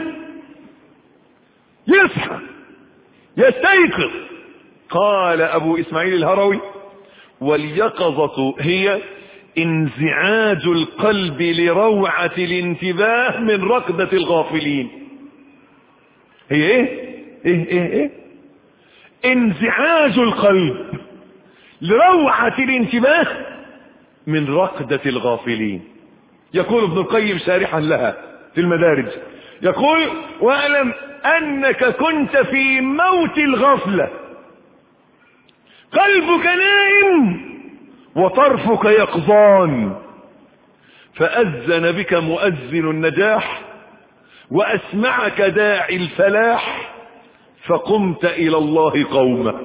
يصحى يستيقظ. قال ابو اسماعيل الهروي: واليقظة هي انزعاج القلب لروعة الانتباه من ركضة الغافلين. هي ايه ايه ايه, إيه؟ انزعاج القلب لروعة الانتباه من ركضة الغافلين. يقول ابن القيم شارحا لها في المدارج، يقول: واعلم انك كنت في موت الغفلة، قلبك نائم وطرفك يقظان، فأذن بك مؤذن النجاح وأسمعك داعي الفلاح، فقمت إلى الله قوما.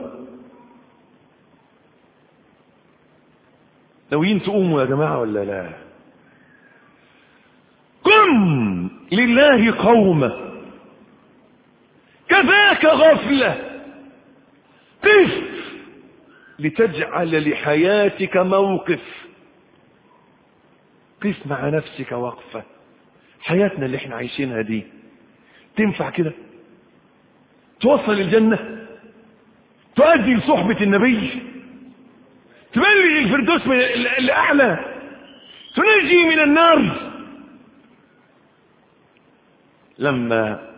ناويين تقوموا يا جماعة ولا لا؟ قم لله قوما، كفاك غفلة، قف لتجعل لحياتك موقف. قف مع نفسك وقفة. حياتنا اللي احنا عايشينها دي تنفع كده؟ توصل الجنة؟ تؤدي لصحبة النبي؟ تبلغ الفردوس من الأعلى؟ تنجي من النار؟ لما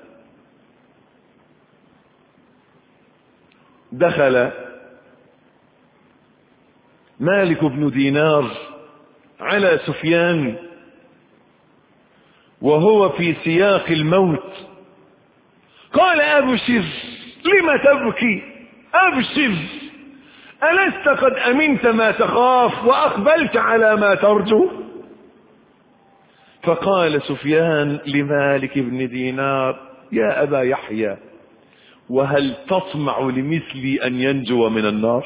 دخل مالك بن دينار على سفيان وهو في سياق الموت، قال: أبشر، لم تبكي؟ أبشر، ألست قد أمنت ما تخاف وأقبلت على ما ترجو؟ فقال سفيان لمالك بن دينار: يا أبا يحيى، وهل تطمع لمثلي أن ينجو من النار؟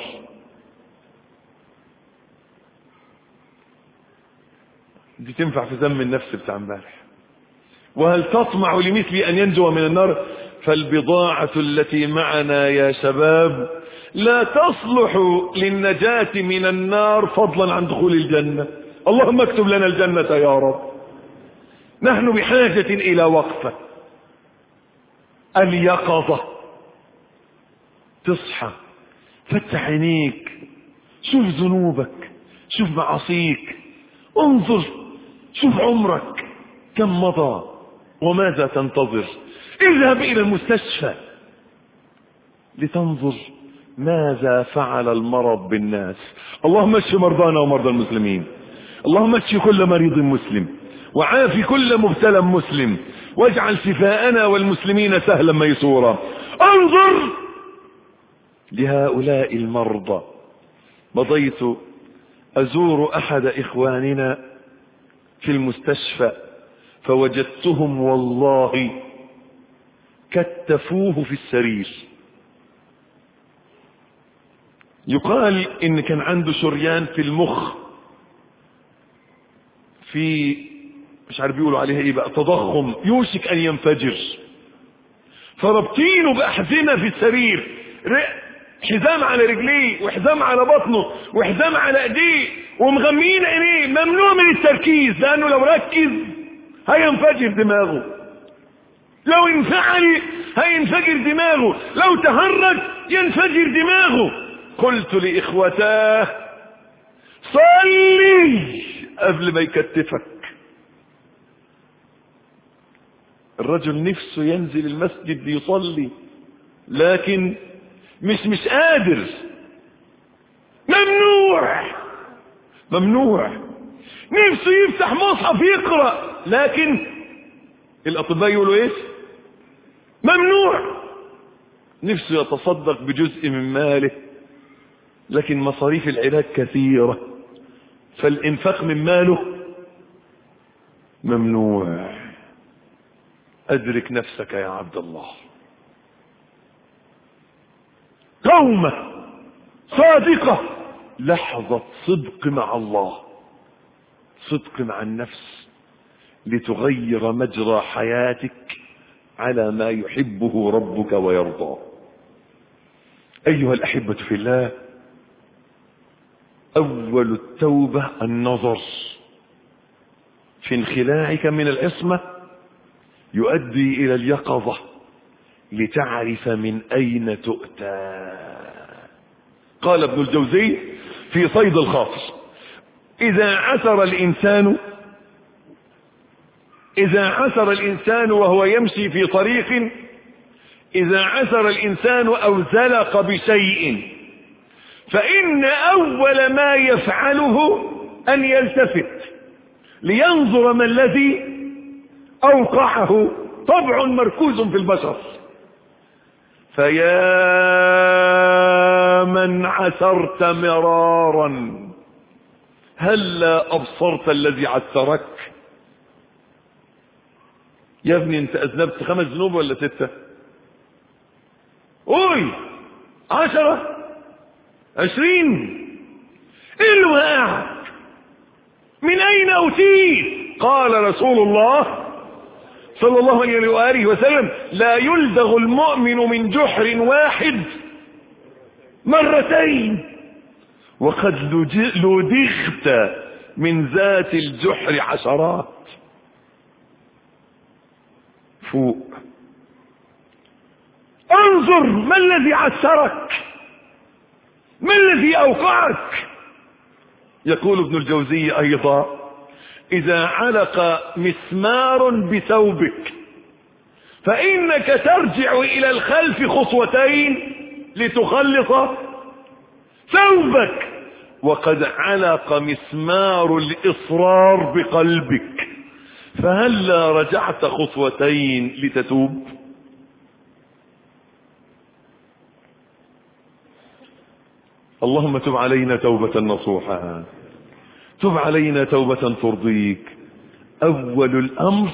دي تنفع في ذم النفس بتاع امبارح. وهل تطمع لمثلي أن ينجو من النار؟ فالبضاعة التي معنا يا شباب لا تصلح للنجاة من النار فضلا عن دخول الجنة. اللهم اكتب لنا الجنة يا رب. نحن بحاجة إلى وقفة، اليقظة. تصحى، فتح عينيك، شوف ذنوبك، شوف معاصيك، انظر، شوف عمرك كم مضى وماذا تنتظر. اذهب إلى المستشفى لتنظر ماذا فعل المرض بالناس. اللهم اشف مرضانا ومرضى المسلمين، اللهم اشف كل مريض مسلم، وعافي كل مبتلى مسلم، واجعل شفاءنا والمسلمين سهلا ميسورا. انظر لهؤلاء المرضى. مضيت أزور أحد إخواننا في المستشفى فوجدتهم والله كتفوه في السرير. يقال إن كان عنده شريان في المخ، في مش عارف بيقولوا عليها ايه بقى، تضخم يوشك ان ينفجر، فربطينه بأحزمة في السرير، حزام على رجليه وحزام على بطنه وحزام على ايديه ومغميين عينيه، ممنوع من التركيز لانه لو ركز هينفجر دماغه، لو انفعل هينفجر دماغه، لو تهرج ينفجر دماغه. قلت لإخوتاه صلي قبل ما يكتفك. الرجل نفسه ينزل المسجد ليصلي لكن مش مش قادر، ممنوع ممنوع. نفسه يفتح مصحف يقرأ لكن الأطباء يقولوا ايش؟ ممنوع. نفسه يتصدق بجزء من ماله لكن مصاريف العلاج كثيرة فالإنفاق من ماله ممنوع. أدرك نفسك يا عبد الله. قومة صادقة، لحظة صدق مع الله، صدق مع النفس لتغير مجرى حياتك على ما يحبه ربك ويرضاه. أيها الأحبة في الله، أول التوبة النظر في انخلاعك من العصمة يؤدي إلى اليقظة لتعرف من أين تؤتى. قال ابن الجوزي في صيد الخاطر: إذا عثر الإنسان إذا عثر الإنسان وهو يمشي في طريق إذا عثر الإنسان أو زلق بشيء فإن أول ما يفعله أن يلتفت لينظر ما الذي أوقعه. طبع مركوز في البشر. فيا من عثرت مرارا هلا أبصرت الذي عثرك؟ يا ابني انت أذنبت خمس ذنوب ولا ستة؟ قول عشرة عشرين. ايه اللي وقعك؟ من اين اوتيت؟ قال رسول الله صلى الله عليه وآله وسلم: لا يلدغ المؤمن من جحر واحد مرتين، وقد لدغت من ذات الجحر عشرات. فوق، انظر ما الذي عثرك، ما الذي اوقعك. يقول ابن الجوزي ايضا: اذا علق مسمار بثوبك فانك ترجع الى الخلف خطوتين لتخلص ثوبك، وقد علق مسمار الاصرار بقلبك، فهلا رجعت خطوتين لتتوب. اللهم تب علينا توبة نصوحا، تب علينا توبة ترضيك. أول الأمر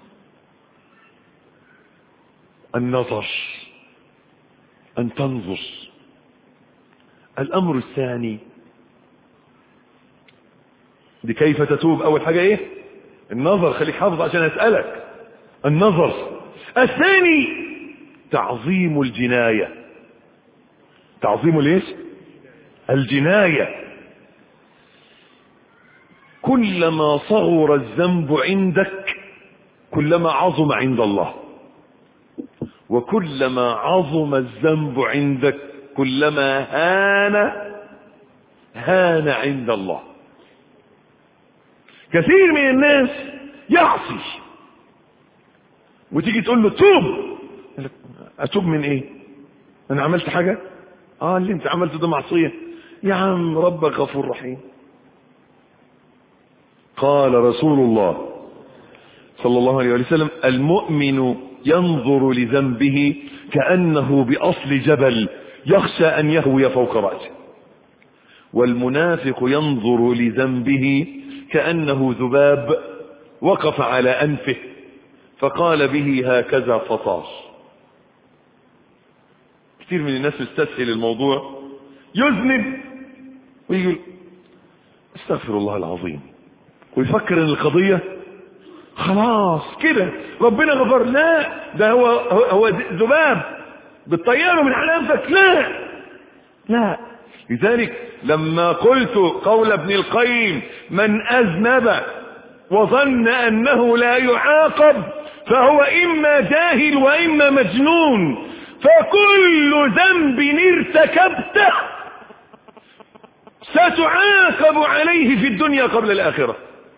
النظر، أن تنظر. الأمر الثاني دي كيف تتوب. أول حاجة إيه؟ النظر. خليك حافظ عشان أسألك. النظر. الثاني تعظيم الجناية. تعظيم ليش؟ الجناية. كلما صغر الذنب عندك كلما عظم عند الله، وكلما عظم الذنب عندك كلما هان هان عند الله. كثير من الناس يعصي وتيجي تقول له توب، اتوب من ايه؟ انا عملت حاجة؟ اه اللي انت عملته ده معصية. يا عم ربك غفور رحيم. قال رسول الله صلى الله عليه وسلم: المؤمن ينظر لذنبه كأنه بأصل جبل يخشى أن يهوي فوق رأسه، والمنافق ينظر لذنبه كأنه ذباب وقف على أنفه فقال به هكذا فطار. كثير من الناس يستسهل الموضوع، يذنب ويقول استغفر الله العظيم، ويفكر ان القضية خلاص كده ربنا غفر. لا، ده هو هو ذباب بالطيارة من على أنفك. لا لا. لذلك لما قلت قول ابن القيم من أذنب وظن أنه لا يعاقب فهو إما جاهل وإما مجنون، فكل ذنب ارتكبته ستعاقب عليه في الدنيا قبل الآخرة.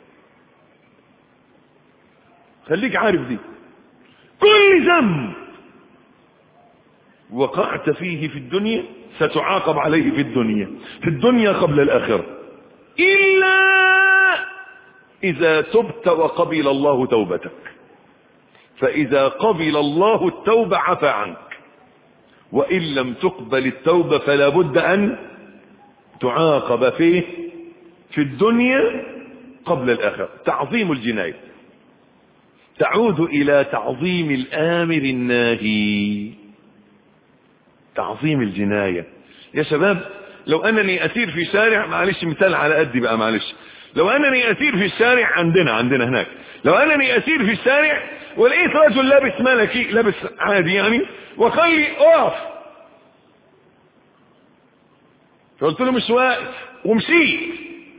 خليك عارف دي، كل ذنب وقعت فيه في الدنيا ستعاقب عليه في الدنيا في الدنيا قبل الآخرة، إلا إذا تبت وقبل الله توبتك، فإذا قبل الله التوبة عفى عنك، وإن لم تقبل التوبة فلا بد أن تعاقب فيه في الدنيا قبل الآخرة. تعظيم الجناية تعود إلى تعظيم الآمر الناهي. تعظيم الجناية يا شباب، لو أنني أسير في شارع، معلش مثال على قدي بقى، معلش، لو أنني أسير في الشارع عندنا عندنا هناك، لو أنني أسير في الشارع ولقيت رجل لابس ملكي، لابس عادي يعني، وقال لي اقف، فقلت له مش واقف ومشيت.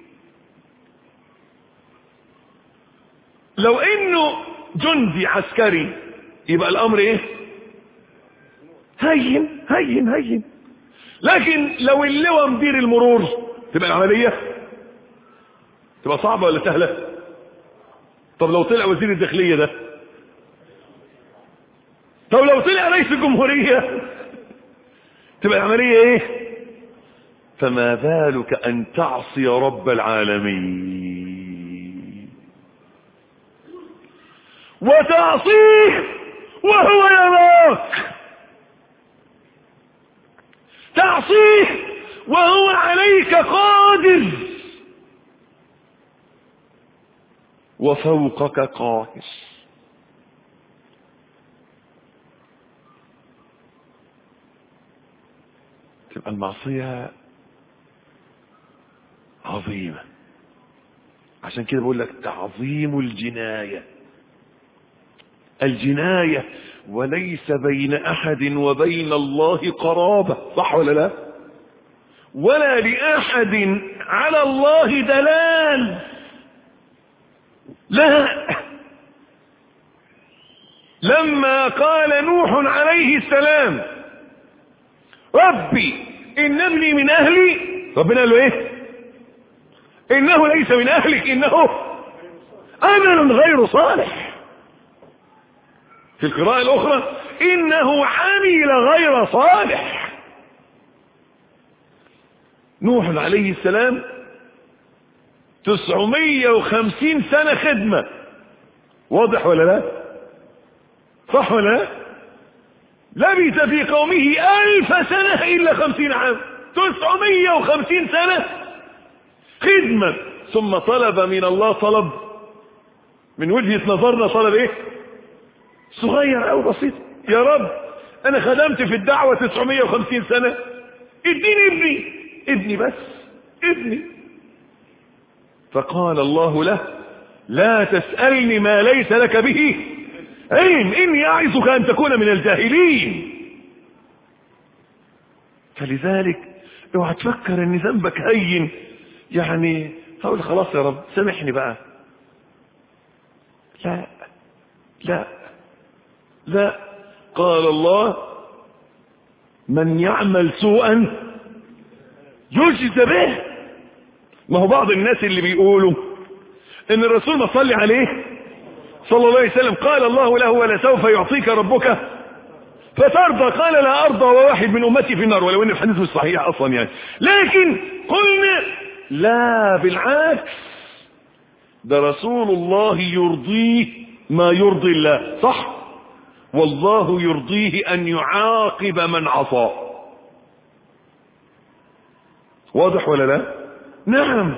لو انه جندي عسكري يبقى الامر ايه؟ هين هين هين. لكن لو اللواء مدير المرور تبقى العملية تبقى صعبة ولا سهلة؟ طب لو طلع وزير الداخلية ده، طب لو طلع رئيس الجمهورية تبقى العملية ايه؟ فما بالك ان تعصي رب العالمين وتعصيه وهو يراك، تعصيه وهو عليك قادر وفوقك قاهر. تبقى المعصية عظيمة. عشان كده بقول لك تعظيم الجناية، الجناية، وليس بين أحد وبين الله قرابة، صح ولا لا؟ ولا لأحد على الله دلال، لا. لما قال نوح عليه السلام ربي إن ابني من أهلي، ربنا قال له إيه؟ إنه ليس من أهلك إنه عمل غير صالح. في القراءة الأخرى إنه عمل غير صالح. نوح عليه السلام تسعمية وخمسين سنة خدمة، واضح ولا لا؟ صح ولا لا؟ لبث في قومه ألف سنة إلا خمسين عام، تسعمية وخمسين سنة خدمة. ثم طلب من الله طلب من وجهة نظرنا طلب ايه؟ صغير او بسيط، يا رب انا خدمت في الدعوة تسعمية وخمسين سنة، اديني ابني، ابني بس ابني. فقال الله له لا تسألني ما ليس لك به علم إني أعظك أن تكون من الجاهلين. فلذلك اوعى تفكر ان ذنبك هين، يعني هقول خلاص يا رب سامحني بقى. لا لا لا، قال الله من يعمل سوءا يجزى به. ما هو بعض الناس اللي بيقولوا ان الرسول ما صلي عليه صلى الله عليه وسلم قال الله له ولسوف يعطيك ربك فترضى، قال لا ارضى وواحد من امتي في النار، ولو ان الحديث مش صحيح اصلا يعني. لكن قلنا لا، بالعكس، ده رسول الله يرضيه ما يرضي الله، صح؟ والله يرضيه أن يعاقب من عصى. واضح ولا لا؟ نعم.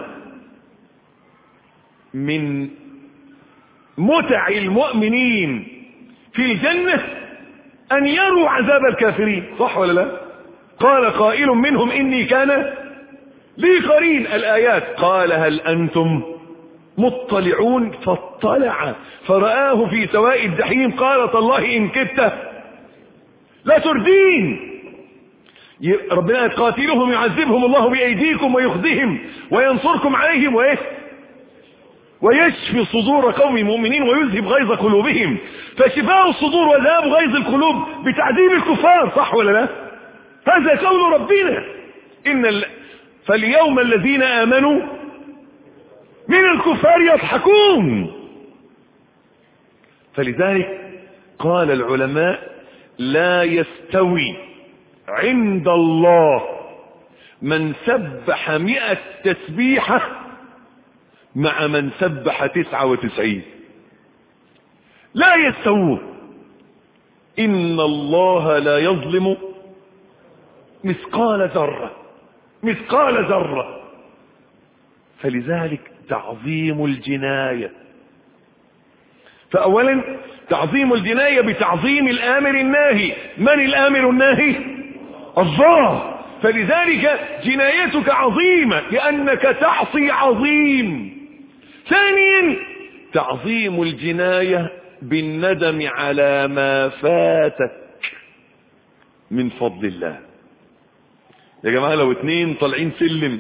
من متع المؤمنين في الجنة أن يروا عذاب الكافرين، صح ولا لا؟ قال قائل منهم إني كان لي قرين، الآيات، قال هل أنتم مطلعون؟ فاطلع فرآه في سواء الجحيم قال تالله إن كدت لا تردين. ربنا قاتلهم يعذبهم الله بأيديكم ويخزيهم وينصركم عليهم وإيه ويشفي صدور قوم مؤمنين ويذهب غيظ قلوبهم. فشفاء الصدور وذهاب غيظ القلوب بتعذيب الكفار، صح ولا لا؟ هذا قول ربنا. إن ال... فاليوم الذين آمنوا من الكفار يضحكون. فلذلك قال العلماء لا يستوي عند الله من سبح مئة تسبيحة مع من سبح تسعة وتسعين، لا يستوون. إن الله لا يظلم مثقال ذرة مثقال ذرة. فلذلك تعظيم الجناية، فأولا تعظيم الجناية بتعظيم الآمر الناهي. من الآمر الناهي؟ الله. فلذلك جنايتك عظيمة لأنك تعصي عظيم. ثانيا تعظيم الجناية بالندم على ما فاتك من فضل الله. يا جماعة لو اتنين طالعين سلم،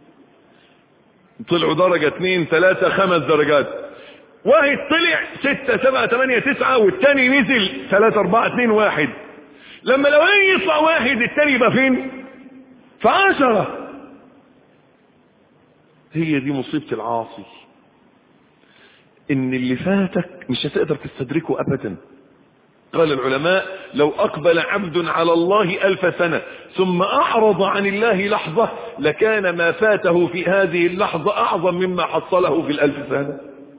طلعوا درجة اتنين ثلاثة خمس درجات، واحد طلع ستة سبعة ثمانية تسعة والتاني نزل ثلاثة أربعة اتنين واحد، لما لو يطلع واحد التاني يبقى فين؟ في عشرة. هي دي مصيبة العاصي، ان اللي فاتك مش هتقدر تستدركه ابدا. قال العلماء لو اقبل عبد على الله الف سنة ثم اعرض عن الله لحظة لكان ما فاته في هذه اللحظة اعظم مما حصله في الالف سنة.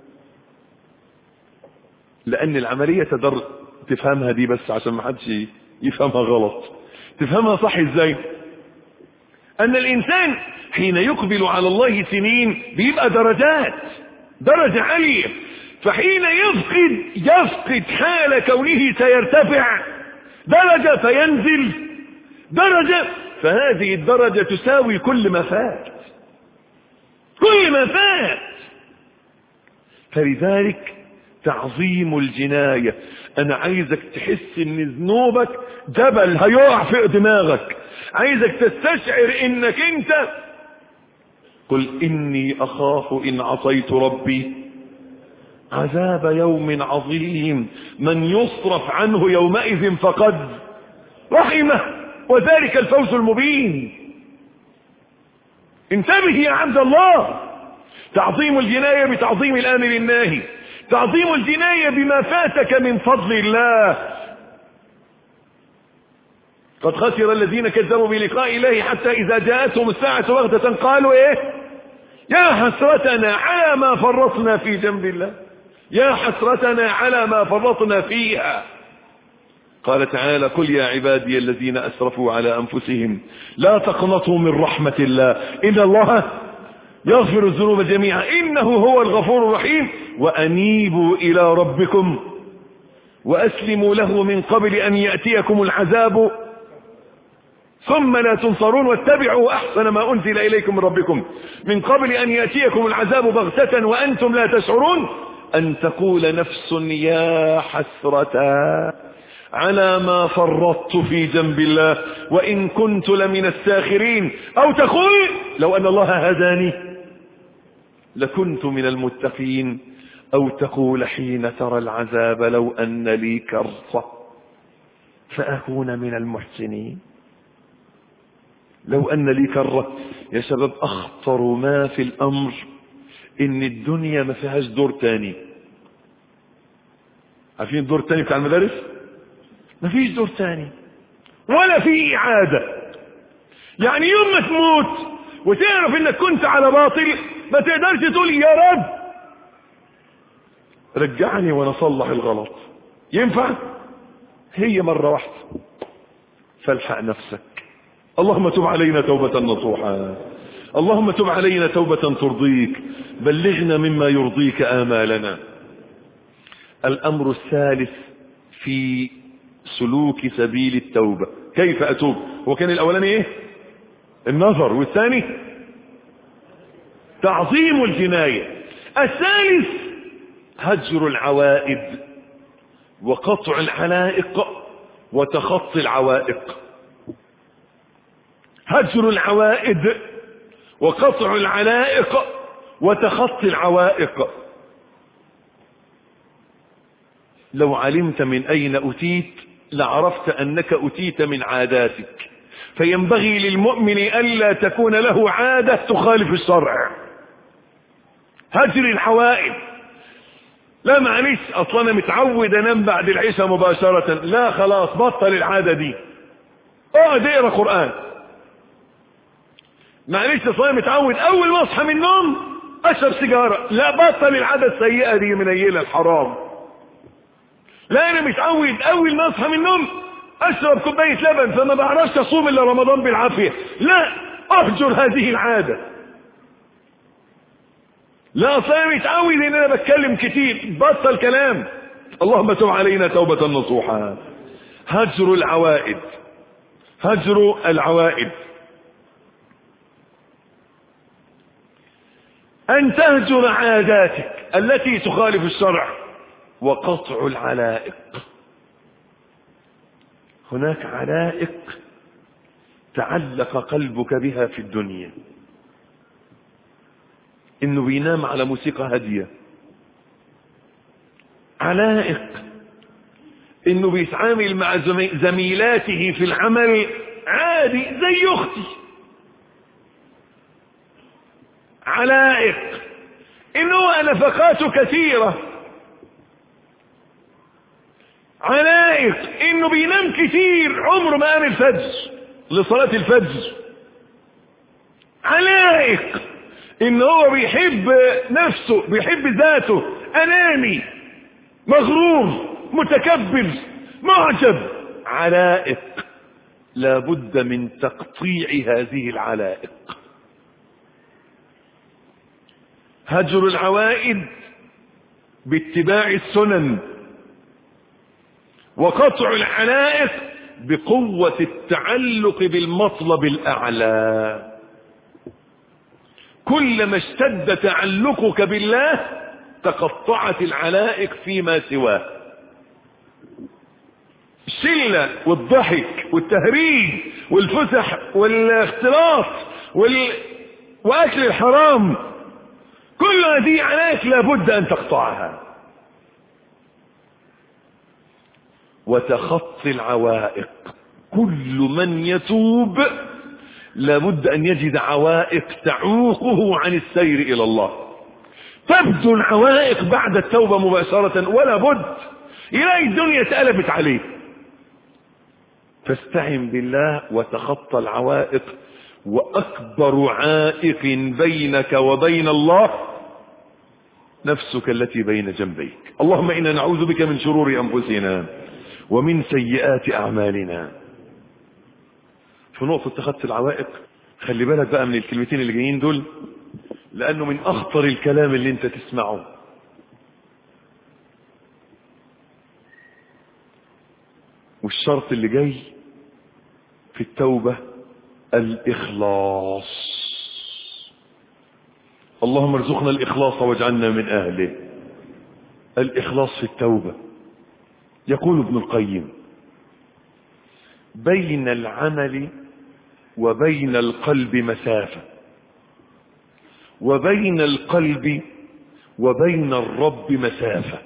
لان العملية تقدر تفهمها دي بس عشان ما حدش يفهمها غلط. تفهمها صح ازاي؟ ان الانسان حين يقبل على الله سنين بيبقى درجات، درجة عالية. فحين يفقد يفقد حال كونه سيرتفع درجة فينزل درجة، فهذه الدرجة تساوي كل ما فات، كل ما فات. فلذلك تعظيم الجناية. انا عايزك تحس ان ذنوبك جبل هيقع في دماغك، عايزك تستشعر انك انت قل اني اخاف ان عصيت ربي عذاب يوم عظيم من يصرف عنه يومئذ فقد رحمه وذلك الفوز المبين. انتبه يا عبد الله. تعظيم الجناية بتعظيم الامر الناهي، تعظيم الجناية بما فاتك من فضل الله. قد خسر الذين كذبوا بلقاء الله حتى إذا جاءتهم الساعة بغتة قالوا إيه يا حسرتنا على ما فرطنا في جنب الله، يا حسرتنا على ما فرطنا فيها. قال تعالى قل يا عبادي الذين أسرفوا على أنفسهم لا تقنطوا من رحمة الله إن الله يغفر الذنوب جميعا إنه هو الغفور الرحيم وأنيبوا إلى ربكم وأسلموا له من قبل أن يأتيكم العذاب ثم لا تنصرون واتبعوا أحسن ما أنزل إليكم من ربكم من قبل أن يأتيكم العذاب بغتة وأنتم لا تشعرون أن تقول نفس يا حسرة على ما فرطت في جنب الله وإن كنت لمن الساخرين، أو تقول لو أن الله هداني لكنت من المتقين، أو تقول حين ترى العذاب لو أن لي كرة فأكون من المحسنين. لو أن لي كرة يا شباب، أخطر ما في الأمر إن الدنيا ما فيهاش دور تاني. عارفين الدور التاني بتاع المدارس؟ ما فيش دور تاني ولا في إعادة. يعني يوم ما تموت وتعرف إنك كنت على باطل ما تقدرش تقول يا رب رجعني وانا اصلح الغلط. ينفع؟ هي مرة واحدة، فالحق نفسك. اللهم تب علينا توبة نصوحا، اللهم تب علينا توبة ترضيك، بلغنا مما يرضيك آمالنا. الأمر الثالث في سلوك سبيل التوبة، كيف أتوب؟ وكان الأولاني إيه؟ النظر، والثاني تعظيم الجناية. الثالث هجر العوائد وقطع العلائق وتخطي العوائق. هجر العوائد وقطع العلائق وتخطي العوائق. لو علمت من أين أتيت لعرفت أنك أتيت من عاداتك، فينبغي للمؤمن ألا تكون له عادة تخالف الشرع. هجر الحوائج، لا معلش اصلا انا متعود انام بعد العشاء مباشرة، لا خلاص بطل العادة دي، اقعد اقرا قرآن. معلش اصلا انا متعود اول ما اصحى من النوم اشرب سيجارة، لا بطل العادة السيئة دي منيلة الحرام. لا انا متعود اول ما اصحى من النوم اشرب كوباية لبن فما بعرفش اصوم الا رمضان بالعافية، لا اهجر هذه العادة. لا اصلا متعود ان انا بتكلم كتير، بطل كلام. اللهم تب علينا توبة نصوحا. هجر العوائد، هجر العوائد، ان تهجر عاداتك التي تخالف الشرع، وقطع العلائق. هناك علائق تعلق قلبك بها في الدنيا، انه بينام على موسيقى هادية، علائق انه بيتعامل مع زميلاته في العمل عادي زي اختي، علائق انه نفقاته كثيرة، علائق انه بينام كثير عمره ما قام الفجر لصلاة الفجر، علائق ان هو بيحب نفسه، بيحب ذاته، اناني، مغرور، متكبر، معجب، علائق لابد من تقطيع هذه العلائق. هجر العوائد باتباع السنن، وقطع العلائق بقوة التعلق بالمطلب الأعلى. كلما اشتد تعلقك بالله تقطعت العلائق فيما سواه. الشلة والضحك والتهريج والفسح والاختلاط وال... وأكل الحرام، كل هذه علائق لابد أن تقطعها. وتخطي العوائق، كل من يتوب لابد أن يجد عوائق تعوقه عن السير إلى الله. تبدو العوائق بعد التوبة مباشرة، ولا بد يلاقي الدنيا اتقلبت عليه. فاستعن بالله وتخطى العوائق. وأكبر عائق بينك وبين الله نفسك التي بين جنبيك. اللهم إنا نعوذ بك من شرور أنفسنا ومن سيئات أعمالنا. في نقطة تخطي العوائق خلي بالك بقى من الكلمتين اللي جايين دول، لأنه من أخطر الكلام اللي انت تسمعه. والشرط اللي جاي في التوبة الإخلاص. اللهم ارزقنا الإخلاص واجعلنا من أهله. الإخلاص في التوبة. يقول ابن القيم: بين العمل وبين القلب مسافة، وبين القلب وبين الرب مسافة.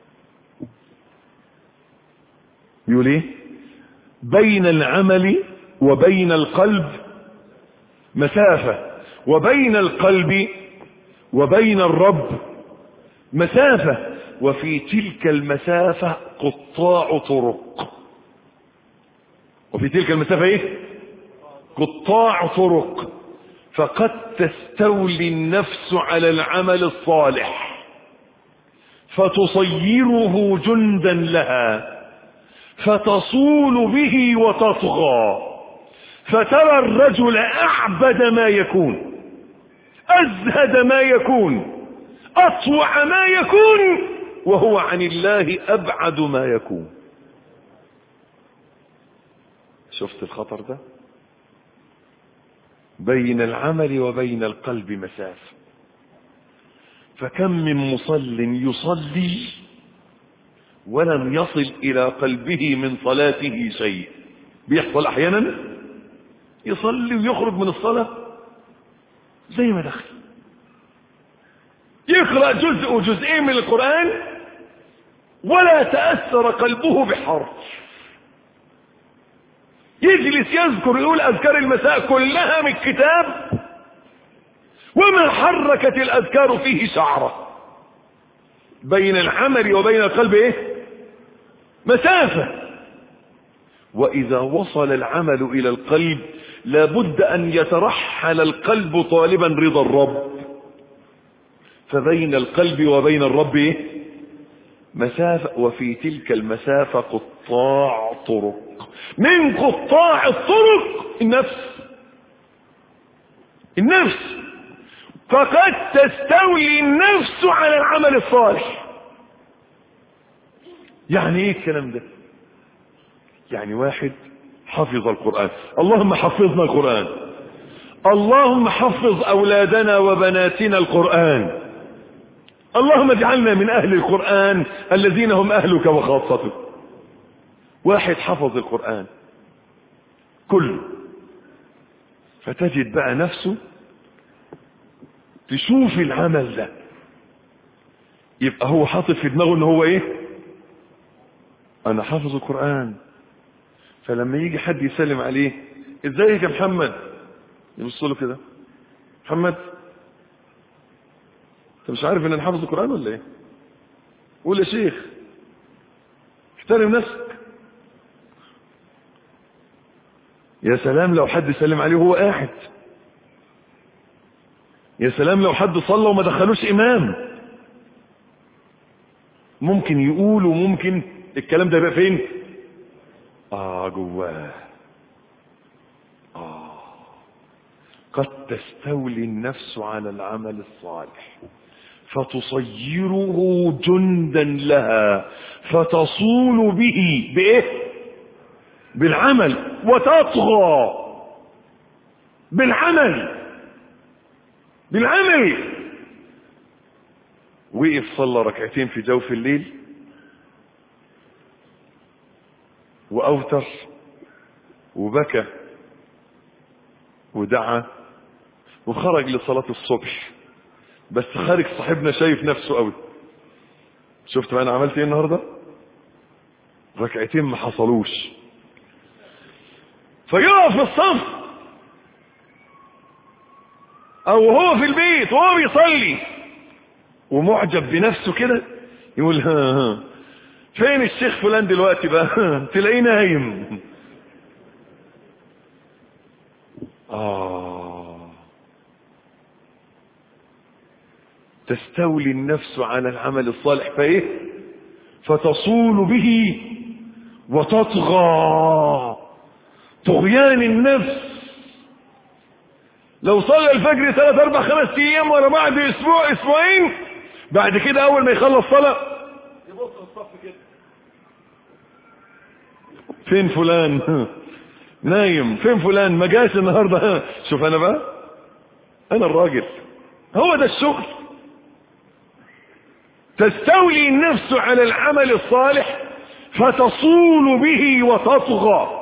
يقول ايه؟ بين العمل وبين القلب مسافة، وبين القلب وبين الرب مسافة، وفي تلك المسافة قطاع طرق. وفي تلك المسافة ايه؟ قطاع طرق. فقد تستولي النفس على العمل الصالح فتصيره جندا لها، فتصول به وتطغى، فترى الرجل أعبد ما يكون، أزهد ما يكون، أطوع ما يكون، وهو عن الله أبعد ما يكون. شفت الخطر ده؟ بين العمل وبين القلب مسافة. فكم من مصل يصلي ولم يصل إلى قلبه من صلاته شيء. بيحصل أحيانا يصلي ويخرج من الصلاة زي ما دخل، يقرأ جزء وجزئين من القرآن ولا تأثر قلبه بحرف، يجلس يذكر يقول أذكار المساء كلها من الكتاب وما حركت الأذكار فيه شعرة. بين العمل وبين القلب ايه؟ مسافة. وإذا وصل العمل إلى القلب لابد أن يترحل القلب طالبا رضا الرب. فبين القلب وبين الرب ايه؟ مسافة. وفي تلك المسافة قطاع طرق. من قطاع الطرق النفس. النفس فقد تستولي النفس على العمل الصالح. يعني ايه الكلام ده؟ يعني واحد حفظ القرآن، اللهم حفظنا القرآن، اللهم حفظ أولادنا وبناتنا القرآن، اللهم اجعلنا من أهل القرآن الذين هم أهلك وخاصتك. واحد حفظ القرآن كله، فتجد بقى نفسه تشوف العمل ده، يبقى هو حاطط في دماغه ان هو ايه؟ انا حافظ القرآن. فلما يجي حد يسلم عليه، ازيك يا محمد، يبص له كده، محمد انت مش عارف ان انا حافظ القرآن ولا ايه؟ قول يا شيخ احترم نفسك. يا سلام لو حد سلم عليه وهو قاعد، يا سلام لو حد صلى وما دخلوش امام. ممكن يقول وممكن الكلام ده يبقى فين؟ اه جواه. اه قد تستولي النفس على العمل الصالح فتصيره جندا لها، فتصول به بايه؟ بالعمل، وتطغى بالعمل بالعمل. وقف صلى ركعتين في جوف الليل وأوتر وبكى ودعا وخرج لصلاة الصبح، بس خارج صاحبنا شايف نفسه قوي. شفت بقى انا عملت ايه النهارده؟ ركعتين ما حصلوش. فيقف في الصف او هو في البيت وهو بيصلي ومعجب بنفسه كده، يقول ها ها فين الشيخ فلان دلوقتي بقى؟ تلاقيه نايم. آه تستولي النفس على العمل الصالح فايه؟ فتصول به وتطغى. طغيان النفس. لو صلى الفجر ثلاث اربع خمس ايام ورا بعد اسبوع اسبوعين، بعد كده اول ما يخلص صلاة يبص الصف كده، فين فلان؟ نايم. فين فلان؟ ما جاش النهارده. شوف انا بقى، انا الراجل. هو ده الشغل. تستولي النفس على العمل الصالح فتصول به وتطغى.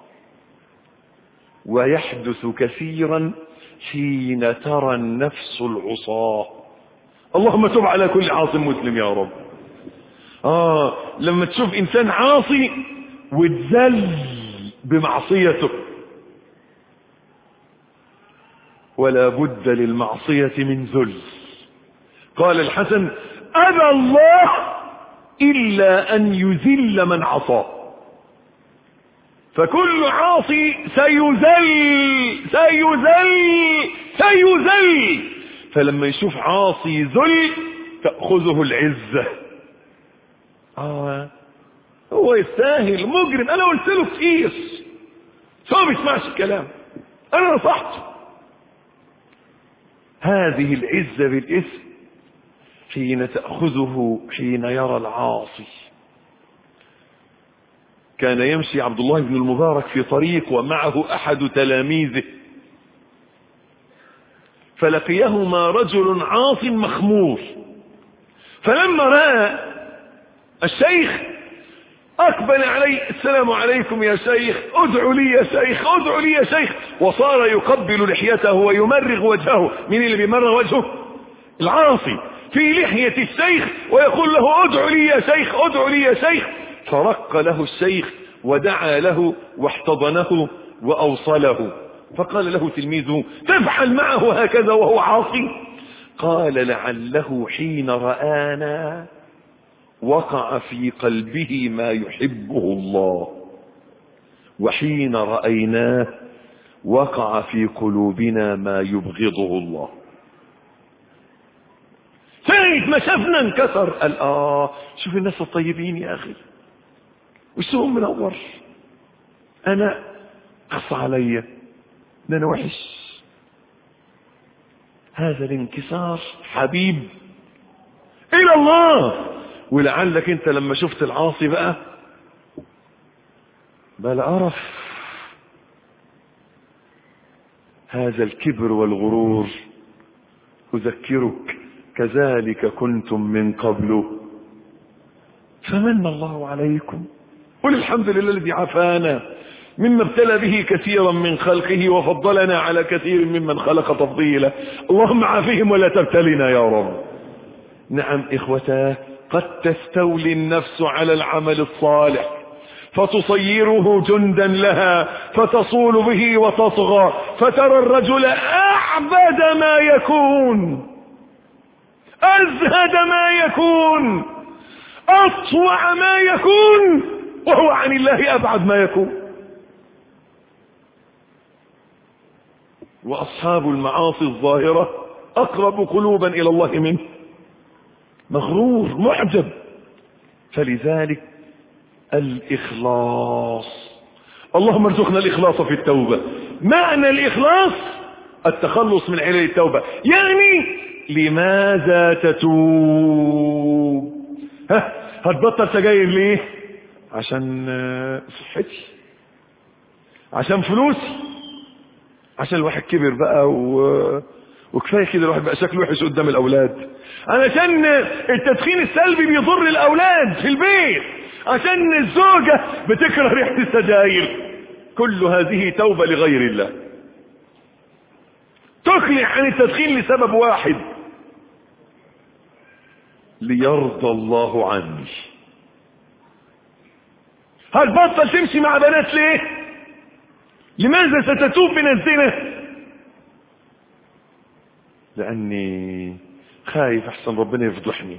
ويحدث كثيرا حين ترى النفس العصاة. اللهم تب على كل عاص مسلم يا رب. آه لما تشوف إنسان عاصي وتذل بمعصيته. ولا بد للمعصية من ذل. قال الحسن: أبى الله إلا أن يذل من عصاه. فكل عاصي سيذل سيذل سيذل. فلما يشوف عاصي ذل تأخذه العزة. آه هو يستاهل مجرم، انا قلت له كتير هو ما بيسمعش الكلام، انا نصحته. هذه العزة بالاسم حين تأخذه حين يرى العاصي. كان يمشي عبد الله بن المبارك في طريق ومعه أحد تلاميذه، فلقيهما رجل عاص مخمور، فلما رأى الشيخ أقبل عليه: السلام عليكم يا شيخ، ادعوا لي يا شيخ، ادعوا لي يا شيخ. وصار يقبل لحيته ويمرغ وجهه. مين اللي بيمرغ وجهه؟ العاصي في لحية الشيخ، ويقول له: ادعوا لي يا شيخ، ادعوا لي يا شيخ. فرق له الشيخ ودعا له واحتضنه وأوصله. فقال له تلميذه: تفعل معه هكذا وهو عاصي؟ قال: لعله حين رآنا وقع في قلبه ما يحبه الله، وحين رأيناه وقع في قلوبنا ما يبغضه الله. ساعة ما شافنا انكسر، قال: آه شوف الناس الطيبين يا أخي وشهم منور، أنا أخص علي ده أنا وحش. هذا الانكسار حبيب إلى الله. ولعلك أنت لما شفت العاصي بقى بل عرف هذا الكبر والغرور. أذكرك كذلك كنتم من قبل فمن الله عليكم. قل الحمد لله الذي عافانا مما ابتلى به كثيرا من خلقه وفضلنا على كثير ممن خلق تفضيلا. اللهم عافهم ولا تبتلنا يا رب. نعم إخوتاه، قد تستولي النفس على العمل الصالح فتصيره جندا لها فتصول به وتصغى، فترى الرجل أعبد ما يكون، أزهد ما يكون، أطوع ما يكون، وهو عن الله أبعد ما يكون. وأصحاب المعاصي الظاهرة أقرب قلوبا إلى الله منه، مغرور معجب. فلذلك الإخلاص، اللهم ارزقنا الإخلاص في التوبة. معنى الإخلاص التخلص من علل التوبة. يعني لماذا تتوب؟ ها هتبطل سجاير ليه؟ عشان صحتي، عشان فلوسي، عشان الواحد كبر بقى و... وكفايه كده الواحد بقى شكله وحش قدام الاولاد، علشان التدخين السلبي بيضر الاولاد في البيت، عشان الزوجه بتكره ريحه السجاير. كل هذه توبه لغير الله. تقلع عن التدخين لسبب واحد: ليرضى الله عني. هتبطل تمشي مع بنات ليه؟ لماذا ستتوب من الزنا؟ لاني خايف احسن ربنا يفضحني،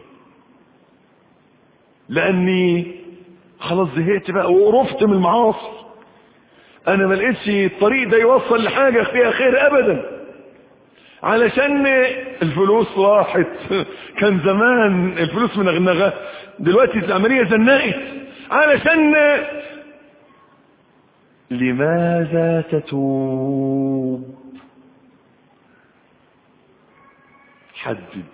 لاني خلاص زهقت بقى وقرفت من المعاصي، انا ما لقيتش الطريق ده يوصل لحاجه فيها خير ابدا، علشان الفلوس راحت. كان زمان الفلوس منغنغه، دلوقتي العمليه زنقت. علشان لماذا تتوب؟ حدد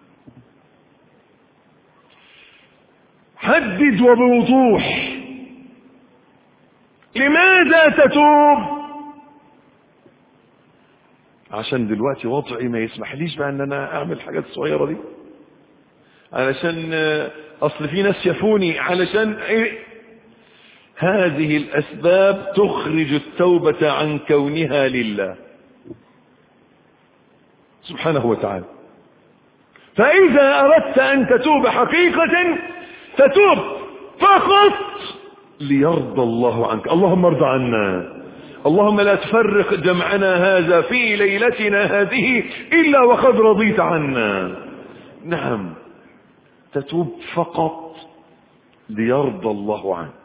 حدد وبوضوح. لماذا تتوب؟ عشان دلوقتي وضعي ما يسمحليش بقى ان انا اعمل الحاجات الصغيره دي، علشان اصل في ناس شافوني، علشان ايه؟ هذه الاسباب تخرج التوبه عن كونها لله سبحانه وتعالى. فاذا اردت ان تتوب حقيقه تتوب فقط ليرضى الله عنك. اللهم ارضى عنا، اللهم لا تفرق جمعنا هذا في ليلتنا هذه إلا وقد رضيت عنا. نعم، تتوب فقط ليرضى الله عنك.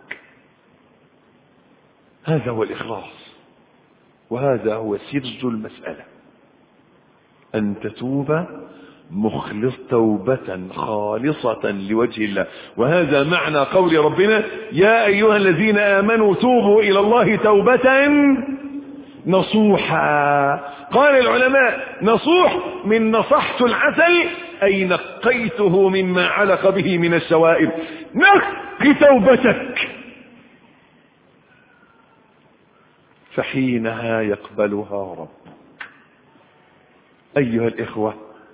هذا هو الإخلاص، وهذا هو سر المسألة، أن تتوب مخلص توبة خالصة لوجه الله. وهذا معنى قول ربنا يا أيها الذين آمنوا توبوا إلى الله توبة نصوحا. قال العلماء نصوح من نصحت العسل أي نقيته مما علق به من الشوائب. نقي توبتك فحينها يقبلها رب. أيها الإخوة،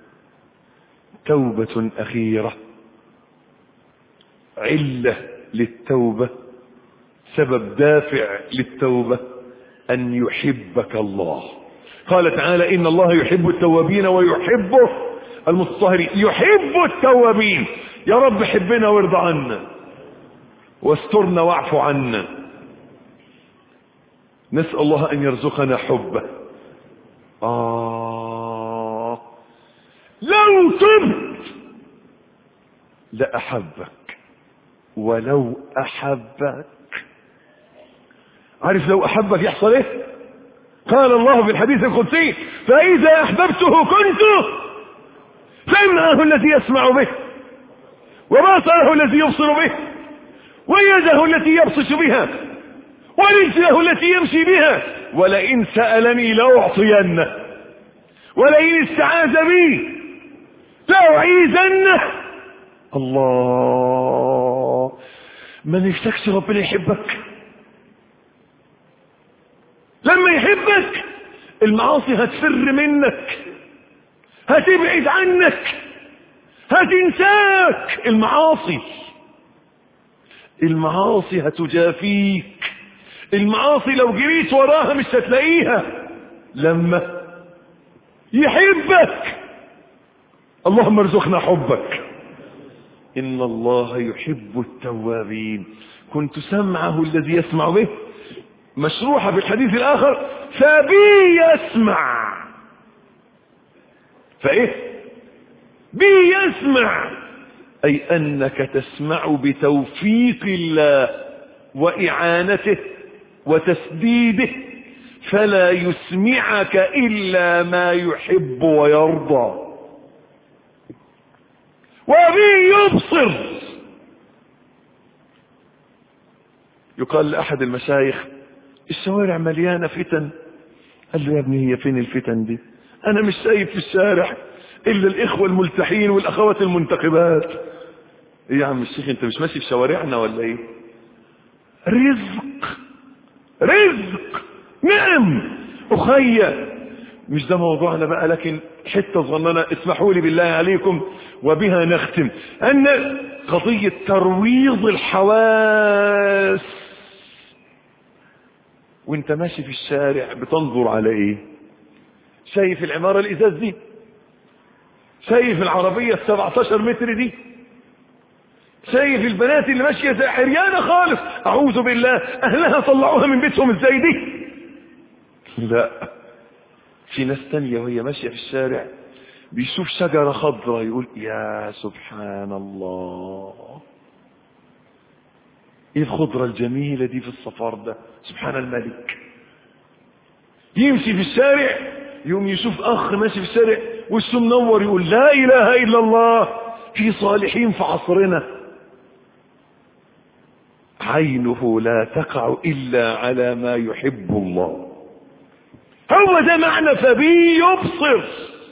توبة أخيرة علة للتوبة، سبب دافع للتوبة أن يحبك الله. قال تعالى إن الله يحب التوابين ويحب المتطهرين. يحب التوابين. يا رب حبنا وارضى عنا واسترنا واعف عنا. نسأل الله أن يرزقنا حبه. آه لو تبت لأحبك ولو أحبك. عارف لو أحبك يحصل إيه؟ قال الله في الحديث القدسي فإذا أحببته كنت سمعه الذي يسمع به وبصره الذي يبصر به ويده التي يبطش بها ورجله التي يمشي بها ولئن سألني لأعطينه ولئن استعاذ بي لأعيذنه. الله، ما نفسكش ربنا يحبك؟ لما يحبك المعاصي هتفر منك، هتبعد عنك، هتنساك. المعاصي المعاصي هتجافيك. المعاصي لو جريت وراها مش هتلاقيها. لما يحبك اللهم ارزقنا حبك. إن الله يحب التوابين. كنت سمعه الذي يسمع به، مشروحة في الحديث الآخر فبي يسمع. فإيه بي يسمع؟ أي أنك تسمع بتوفيق الله وإعانته وتسديده، فلا يسمعك إلا ما يحب ويرضى. وبي يبصر. يقال لأحد المشايخ الشوارع مليانة فتن. قال له يا ابني هي فين الفتن دي؟ أنا مش شايف في الشارع إلا الإخوة الملتحين والأخوات المنتقبات. إيه يا عم الشيخ أنت مش ماشي في شوارعنا ولا إيه؟ رزق رزق نعم أخي، مش ده موضوعنا بقى، لكن حتة صغننة اسمحوا لي بالله عليكم وبها نختم. أن قضية ترويض الحواس وانت ماشي في الشارع بتنظر على ايه؟ شايف العمارة الازاز دي؟ شايف العربية السبعتاشر متر دي؟ شايف البنات اللي ماشية زي عريانة خالص اعوذ بالله اهلها طلعوها من بيتهم ازاي دي؟ لا، في ناس تانية وهي ماشية في الشارع بيشوف شجرة خضراء يقول يا سبحان الله، ايه الخضرة الجميلة دي في الصفار ده، سبحان الملك. يمشي في الشارع يوم يشوف اخ ماشي في الشارع وشه منور يقول لا اله الا الله، في صالحين في عصرنا. عينه لا تقع الا على ما يحب الله. هو ده معنى فبي يبصر،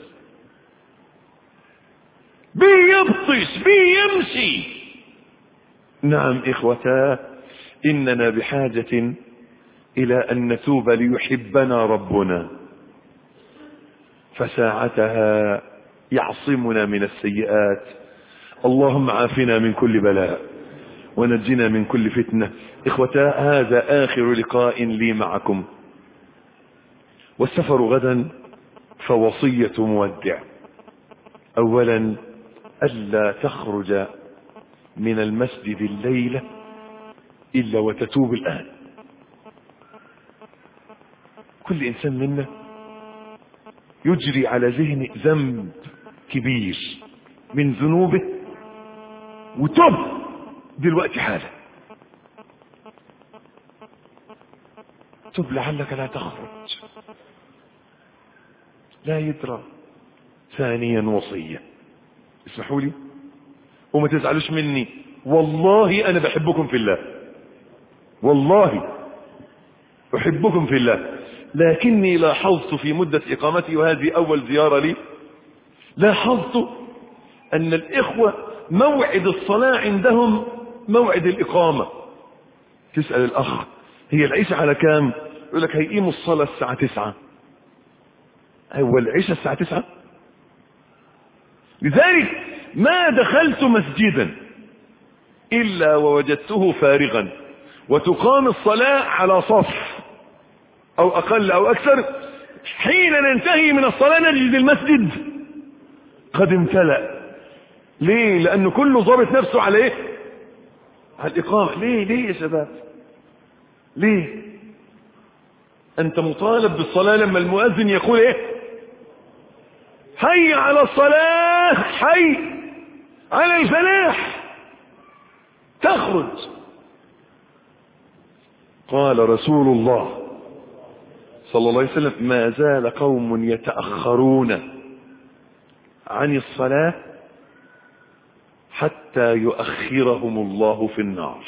بي يبطش، بي يمشي. نعم إخوتا، إننا بحاجة إلى أن نتوب ليحبنا ربنا، فساعتها يعصمنا من السيئات. اللهم عافنا من كل بلاء ونجنا من كل فتنة. إخوتا، هذا آخر لقاء لي معكم، والسفر غدا فوصية مودع. أولا ألا تخرج من المسجد الليلة إلا وتتوب الآن. كل إنسان منا يجري على ذهن ذنب كبير من ذنوبه، وتوب دلوقتي حالا. تب لعلك لا تخرج، لا يدرى. ثانيا وصية، اسمحوا لي وما تزعلوش مني، والله أنا بحبكم في الله، والله أحبكم في الله، لكني لاحظت في مدة إقامتي، وهذه أول زيارة لي، لاحظت أن الإخوة موعد الصلاة عندهم موعد الإقامة. تسأل الأخ هي العشاء على كام؟ يقول لك هيقيموا الصلاة الساعة تسعة. هو العشاء الساعة تسعة؟ لذلك ما دخلت مسجدا إلا ووجدته فارغا، وتقام الصلاة على صف أو أقل أو أكثر. حين ننتهي من الصلاة نجد المسجد قد امتلأ. ليه؟ لأنه كله ضابط نفسه على إيه؟ على الإقامة. ليه؟ ليه يا شباب؟ ليه؟ أنت مطالب بالصلاة لما المؤذن يقول إيه؟ حي على الصلاة، حي على الفلاح، تخرج. قال رسول الله صلى الله عليه وسلم: ما زال قوم يتأخرون عن الصلاة حتى يؤخرهم الله في النار.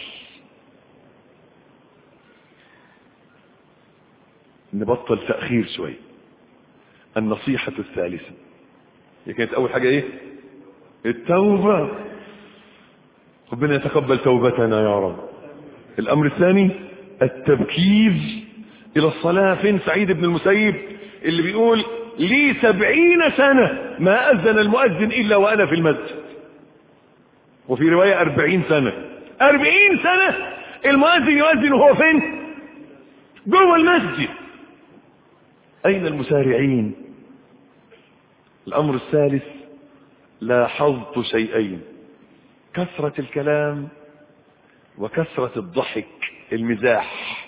نبطل تأخير شوي. النصيحة الثالثة هي كانت أول حاجة إيه؟ التوبة. ربنا يتقبل توبتنا يا رب. الأمر الثاني التبكير إلى الصلاة. فين سعيد بن المسيب اللي بيقول لي سبعين سنة ما أذن المؤذن إلا وأنا في المسجد، وفي رواية أربعين سنة. أربعين سنة المؤذن يؤذن وهو فين؟ جوه المسجد. أين المسارعين؟ الأمر الثالث لاحظت شيئين: كثرة الكلام وكثرة الضحك، المزاح،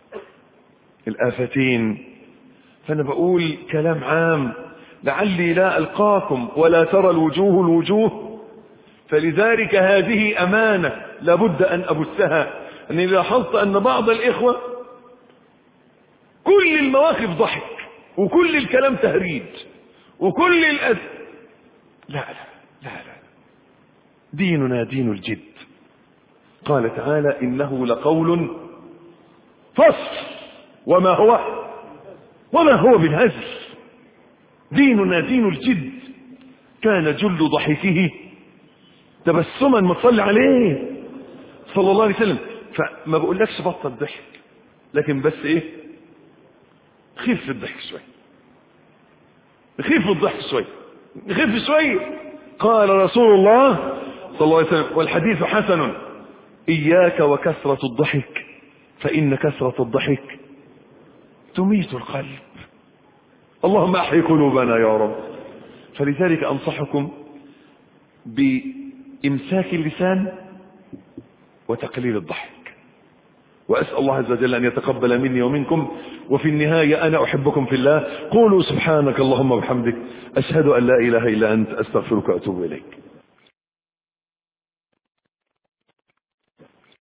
الآفتين. فأنا بقول كلام عام لعلي لا ألقاكم ولا ترى الوجوه الوجوه، فلذلك هذه أمانة لابد أن أبثها. أني لاحظت أن بعض الإخوة كل المواقف ضحك وكل الكلام تهريج وكل الأذى. لا لا لا لا، ديننا دين الجد. قال تعالى: إنه لقول فصل وما هو وما هو بالهزل. ديننا دين الجد. كان جل ضحكه تبسما، ما تصلي عليه صلى الله عليه وسلم. فما بقولكش بطل ضحك، لكن بس ايه؟ خف الضحك شوي، خف الضحك شوي، خف شوي. قال رسول الله صلى الله عليه وسلم، والحديث حسن: إياك وكثرة الضحك فإن كثرة الضحك تميت القلب. اللهم أحيي قلوبنا يا رب. فلذلك أنصحكم بإمساك اللسان وتقليل الضحك، وأسأل الله عز وجل أن يتقبل مني ومنكم. وفي النهاية أنا أحبكم في الله. قولوا سبحانك اللهم وبحمدك، أشهد أن لا إله إلا أنت، أستغفرك وأتوب إليك.